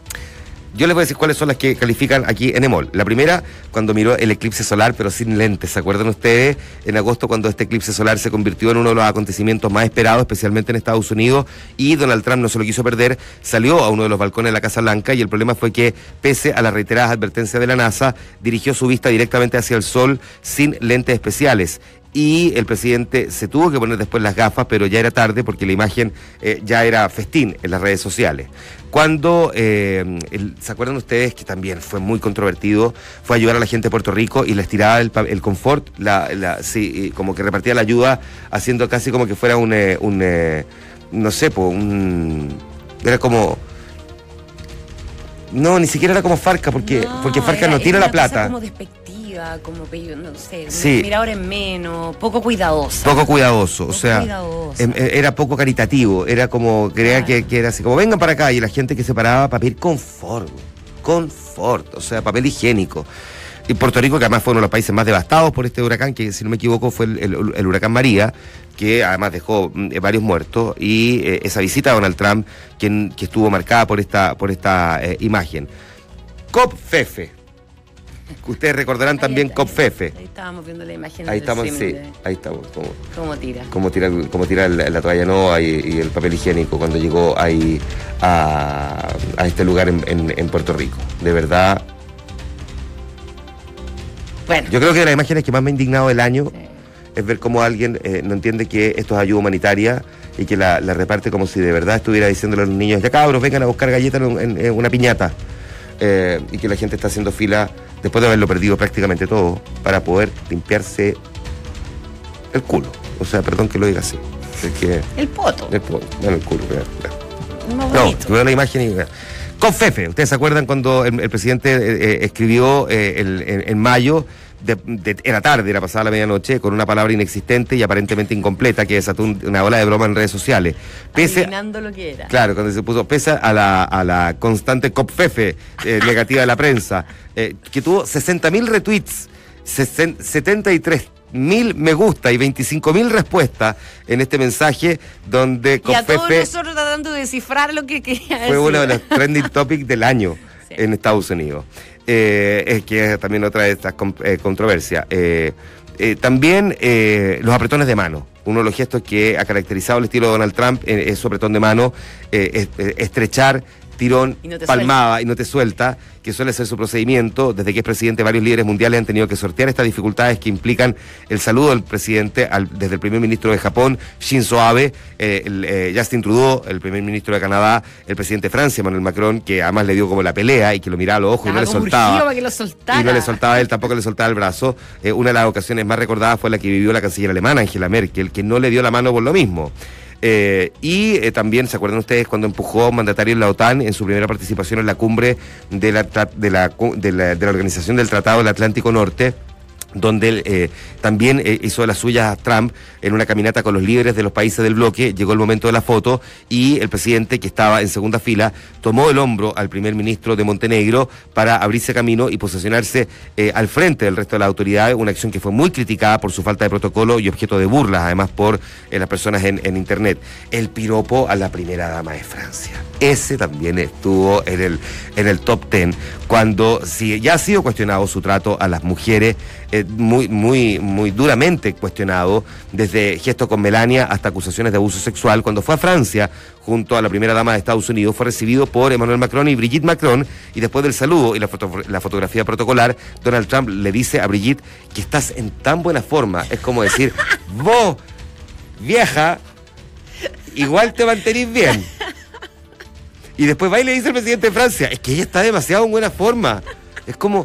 yo les voy a decir cuáles son las que califican aquí en Emol. La primera, cuando miró el eclipse solar, pero sin lentes. ¿Se acuerdan ustedes? En agosto, cuando este eclipse solar se convirtió en uno de los acontecimientos más esperados, especialmente en Estados Unidos, y Donald Trump no se lo quiso perder, salió a uno de los balcones de la Casa Blanca, y el problema fue que, pese a las reiteradas advertencias de la NASA, dirigió su vista directamente hacia el sol sin lentes especiales. y el presidente se tuvo que poner después las gafas, pero ya era tarde porque la imagen eh, ya era festín en las redes sociales. Cuando, eh, el, ¿se acuerdan ustedes que también fue muy controvertido? Fue a ayudar a la gente de Puerto Rico y les tiraba el, el confort, la, la, sí, como que repartía la ayuda haciendo casi como que fuera un, eh, un eh, no sé, pues un... Era como... No, ni siquiera era como Farca, porque, No, porque Farca era- no tira era la una cosa plata. como despectiva, como, pe- no sé, Sí. mirador en menos, poco cuidadosa. Poco cuidadoso, o Poco sea, cuidadosa. em, eh, era poco caritativo, era como, creía Claro. que, que era así, como vengan para acá, y la gente que se paraba para pedir confort, confort, o sea, papel higiénico. Y Puerto Rico, que además fue uno de los países más devastados por este huracán, que si no me equivoco fue el, el- el huracán María, que además dejó mm, varios muertos, y eh, esa visita a Donald Trump, quien, que estuvo marcada por esta, por esta eh, imagen. Copfefe. Ustedes recordarán Ahí también está, Copfefe. Ahí estábamos viendo la imagen. Ahí del estamos, símil sí, de ahí estamos. Como, cómo tira. como tira, el- como tira la, la toalla Nova y, y el papel higiénico cuando llegó ahí a, a este lugar en, en- en Puerto Rico. De verdad, Bueno, yo creo que de las imágenes que más me ha indignado del año sí. es ver cómo alguien eh, no entiende que esto es ayuda humanitaria y que la, la reparte como si de verdad estuviera diciéndole a los niños, ya cabros, vengan a buscar galletas en, en- en una piñata. Eh, y que la gente está haciendo fila después de haberlo perdido prácticamente todo para poder limpiarse el culo. O sea, perdón que lo diga así. Es que... El poto. el culo, bueno, el culo, vea, vea. Más No, bonito. veo la imagen y... vea. Copfefe, ¿ustedes se acuerdan cuando el, el presidente eh, eh, escribió eh, el- en, en mayo, de, de- era tarde, era pasada la medianoche, con una palabra inexistente y aparentemente incompleta que desató un- una ola de broma en redes sociales? Pese, Adivinando lo que era. claro, cuando se puso, pese a la, a la constante copfefe eh, negativa de la prensa, eh, que tuvo sesenta mil retweets, sesen- setenta y tres mil me gusta y veinticinco mil respuestas en este mensaje donde Y a todos Copfefe nosotros tratando de descifrar lo que quería decir. fue uno de los trending topics del año Sí. en Estados Unidos. Eh, es que es también otra de estas con- eh, controversias. Eh, eh, también eh, los apretones de mano. Uno de los gestos que ha caracterizado el estilo de Donald Trump eh, es su apretón de mano, eh, es- eh, estrechar, tirón, Y no te palmada y no te suelta, que suele ser su procedimiento. Desde que es presidente, varios líderes mundiales han tenido que sortear estas dificultades que implican el saludo del presidente al- desde el primer ministro de Japón, Shinzo Abe, eh, el, eh, Justin Trudeau, el primer ministro de Canadá, el presidente de Francia, Emmanuel Macron, que además le dio como la pelea y que lo miraba a los ojos y no le Estaba como soltaba. urgido para que lo soltara. Y no le soltaba él, tampoco le soltaba el brazo. Eh, una de las ocasiones más recordadas fue la que vivió la canciller alemana, Angela Merkel, que no le dio la mano por lo mismo. Eh, y eh, también, ¿se acuerdan ustedes cuando empujó a un mandatario en la OTAN en su primera participación en la cumbre de la, tra- de la, cu- de la, de la Organización del Tratado del Atlántico Norte? Donde él eh, también eh, hizo de las suyas Trump en una caminata con los líderes de los países del bloque. Llegó el momento de la foto y el presidente, que estaba en segunda fila, tomó el hombro al primer ministro de Montenegro para abrirse camino y posicionarse eh, al frente del resto de las autoridades, una acción que fue muy criticada por su falta de protocolo y objeto de burlas, además por eh, las personas en, en internet. El piropo a la primera dama de Francia. Ese también estuvo en el, en el top ten, cuando si ya ha sido cuestionado su trato a las mujeres, eh, muy, muy, muy duramente cuestionado, desde gestos con Melania hasta acusaciones de abuso sexual. Cuando fue a Francia, junto a la primera dama de Estados Unidos, fue recibido por Emmanuel Macron y Brigitte Macron, y después del saludo y la, foto- la fotografía protocolar, Donald Trump le dice a Brigitte que estás en tan buena forma. Es como decir, vos, vieja, igual te mantenís bien. Y después va y le dice al presidente de Francia, es que ella está demasiado en buena forma. Es como...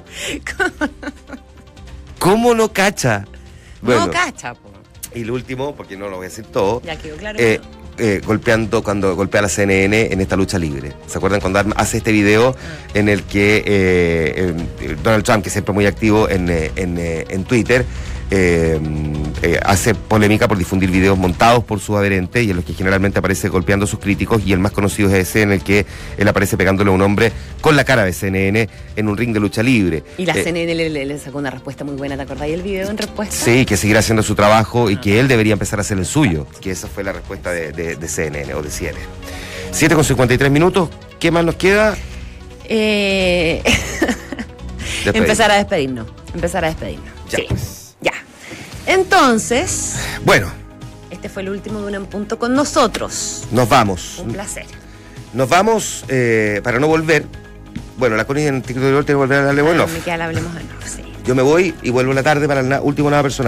¿Cómo no cacha? No cacha, po. Y lo último, porque no lo voy a decir todo, Ya quedó claro. eh, que no. eh, golpeando, cuando golpea a la C N N en esta lucha libre. ¿Se acuerdan cuando hace este video en el que eh, eh, Donald Trump, que siempre es muy activo en, eh, en, eh, en Twitter, eh, eh, hace polémica por difundir videos montados por su adherente y en los que generalmente aparece golpeando a sus críticos, y el más conocido es ese en el que él aparece pegándole a un hombre con la cara de C N N en un ring de lucha libre. Y la Eh, C N N le, le- le sacó una respuesta muy buena, ¿te acordáis el video en respuesta? Sí, que seguirá haciendo su trabajo y que él debería empezar a hacer el suyo, que esa fue la respuesta de, de- de C N N o de C N N. siete con cincuenta y tres minutos, ¿qué más nos queda? Eh, Despedir. empezar a despedirnos. Empezar a despedirnos. Ya, Sí. pues. Ya. Entonces, Bueno, este fue el último de Un en Punto con nosotros. nos vamos. Un placer. Nos vamos eh, para no volver. Bueno, la Connie en TikTok tiene que volver a darle buen Ah, off. me queda la hablemos de nuevo, sí. Yo me voy y vuelvo en la tarde para el na- último nada personal.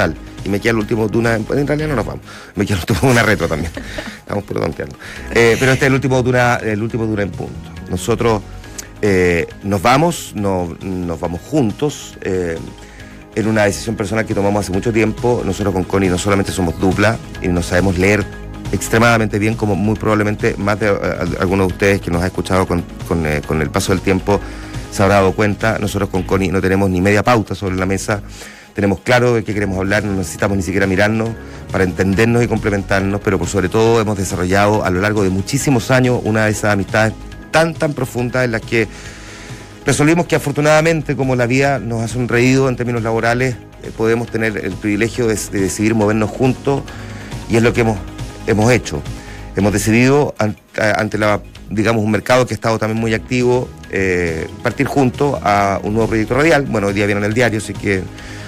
y me queda el último Duna, en realidad no nos vamos, me queda el último Duna retro también, estamos puro tonteando. Eh, pero este es el último Duna, el último Duna en punto. Nosotros eh, nos vamos, no, nos vamos juntos, eh, en una decisión personal que tomamos hace mucho tiempo. Nosotros con Connie no solamente somos dupla y nos sabemos leer extremadamente bien, como muy probablemente más de uh, algunos de ustedes que nos ha escuchado con, con, eh, con el paso del tiempo se habrá dado cuenta. Nosotros con Connie no tenemos ni media pauta sobre la mesa, tenemos claro de qué queremos hablar, no necesitamos ni siquiera mirarnos para entendernos y complementarnos, pero por sobre todo hemos desarrollado a lo largo de muchísimos años una de esas amistades tan tan profundas en las que resolvimos que afortunadamente, como la vida nos ha sonreído en términos laborales, eh, podemos tener el privilegio de, de decidir movernos juntos, y es lo que hemos, hemos hecho. Hemos decidido, ante, ante la, digamos, un mercado que ha estado también muy activo, eh, partir juntos a un nuevo proyecto radial. Bueno, hoy día viene en el diario, así que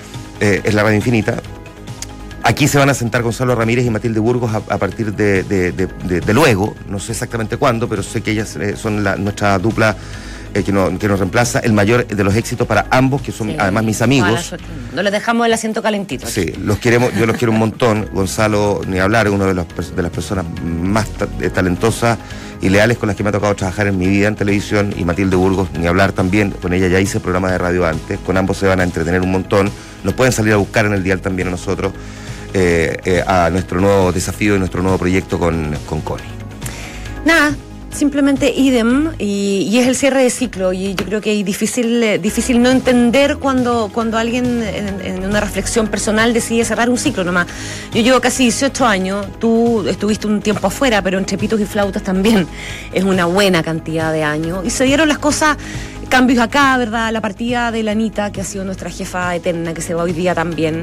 eh, es la Radio Infinita. Aquí se van a sentar Gonzalo Ramírez y Matilde Burgos a, a partir de, de, de, de, de luego, no sé exactamente cuándo, pero sé que ellas eh, son la, nuestra dupla Eh, que, no, que nos reemplaza, el mayor de los éxitos para ambos, que son sí, además mis amigos. No les dejamos el asiento calentito. Sí, los queremos, yo los quiero un montón. Gonzalo, ni hablar, es una de, de las personas más ta talentosas y leales con las que me ha tocado trabajar en mi vida en televisión, y Matilde Burgos, ni hablar también, con ella ya hice programa de radio antes, con ambos se van a entretener un montón, nos pueden salir a buscar en el dial también a nosotros, eh, eh, a nuestro nuevo desafío y nuestro nuevo proyecto con, con Connie. Nada. Simplemente idem, y, y es el cierre de ciclo, y yo creo que es difícil, eh, difícil no entender cuando, cuando alguien en, en una reflexión personal decide cerrar un ciclo nomás. Yo llevo casi dieciocho años, tú estuviste un tiempo afuera, pero entre pitos y flautas también es una buena cantidad de años, y se dieron las cosas, cambios acá, ¿verdad? La partida de la Anita, que ha sido nuestra jefa eterna, que se va hoy día también,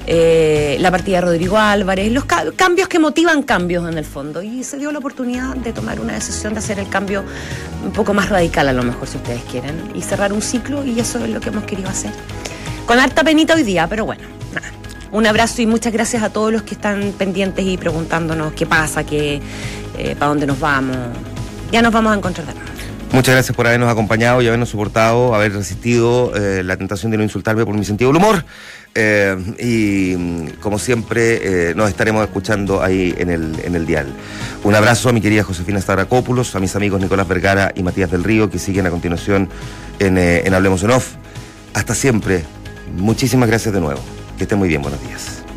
eh, la partida de Rodrigo Álvarez, los ca cambios que motivan cambios en el fondo, y se dio la oportunidad de tomar una decisión de hacer el cambio un poco más radical, a lo mejor, si ustedes quieren, y cerrar un ciclo, y eso es lo que hemos querido hacer. Con harta penita hoy día, pero bueno, nada. Un abrazo y muchas gracias a todos los que están pendientes y preguntándonos qué pasa, qué, eh, para dónde nos vamos. Ya nos vamos a encontrar de nuevo. Muchas gracias por habernos acompañado y habernos soportado, haber resistido eh, la tentación de no insultarme por mi sentido del humor. Eh, y como siempre, eh, nos estaremos escuchando ahí en el, en el dial. Un abrazo a mi querida Josefina Stavrakopoulos, a mis amigos Nicolás Vergara y Matías del Río, que siguen a continuación en, eh, en Hablemos en Off. Hasta siempre. Muchísimas gracias de nuevo. Que estén muy bien. Buenos días.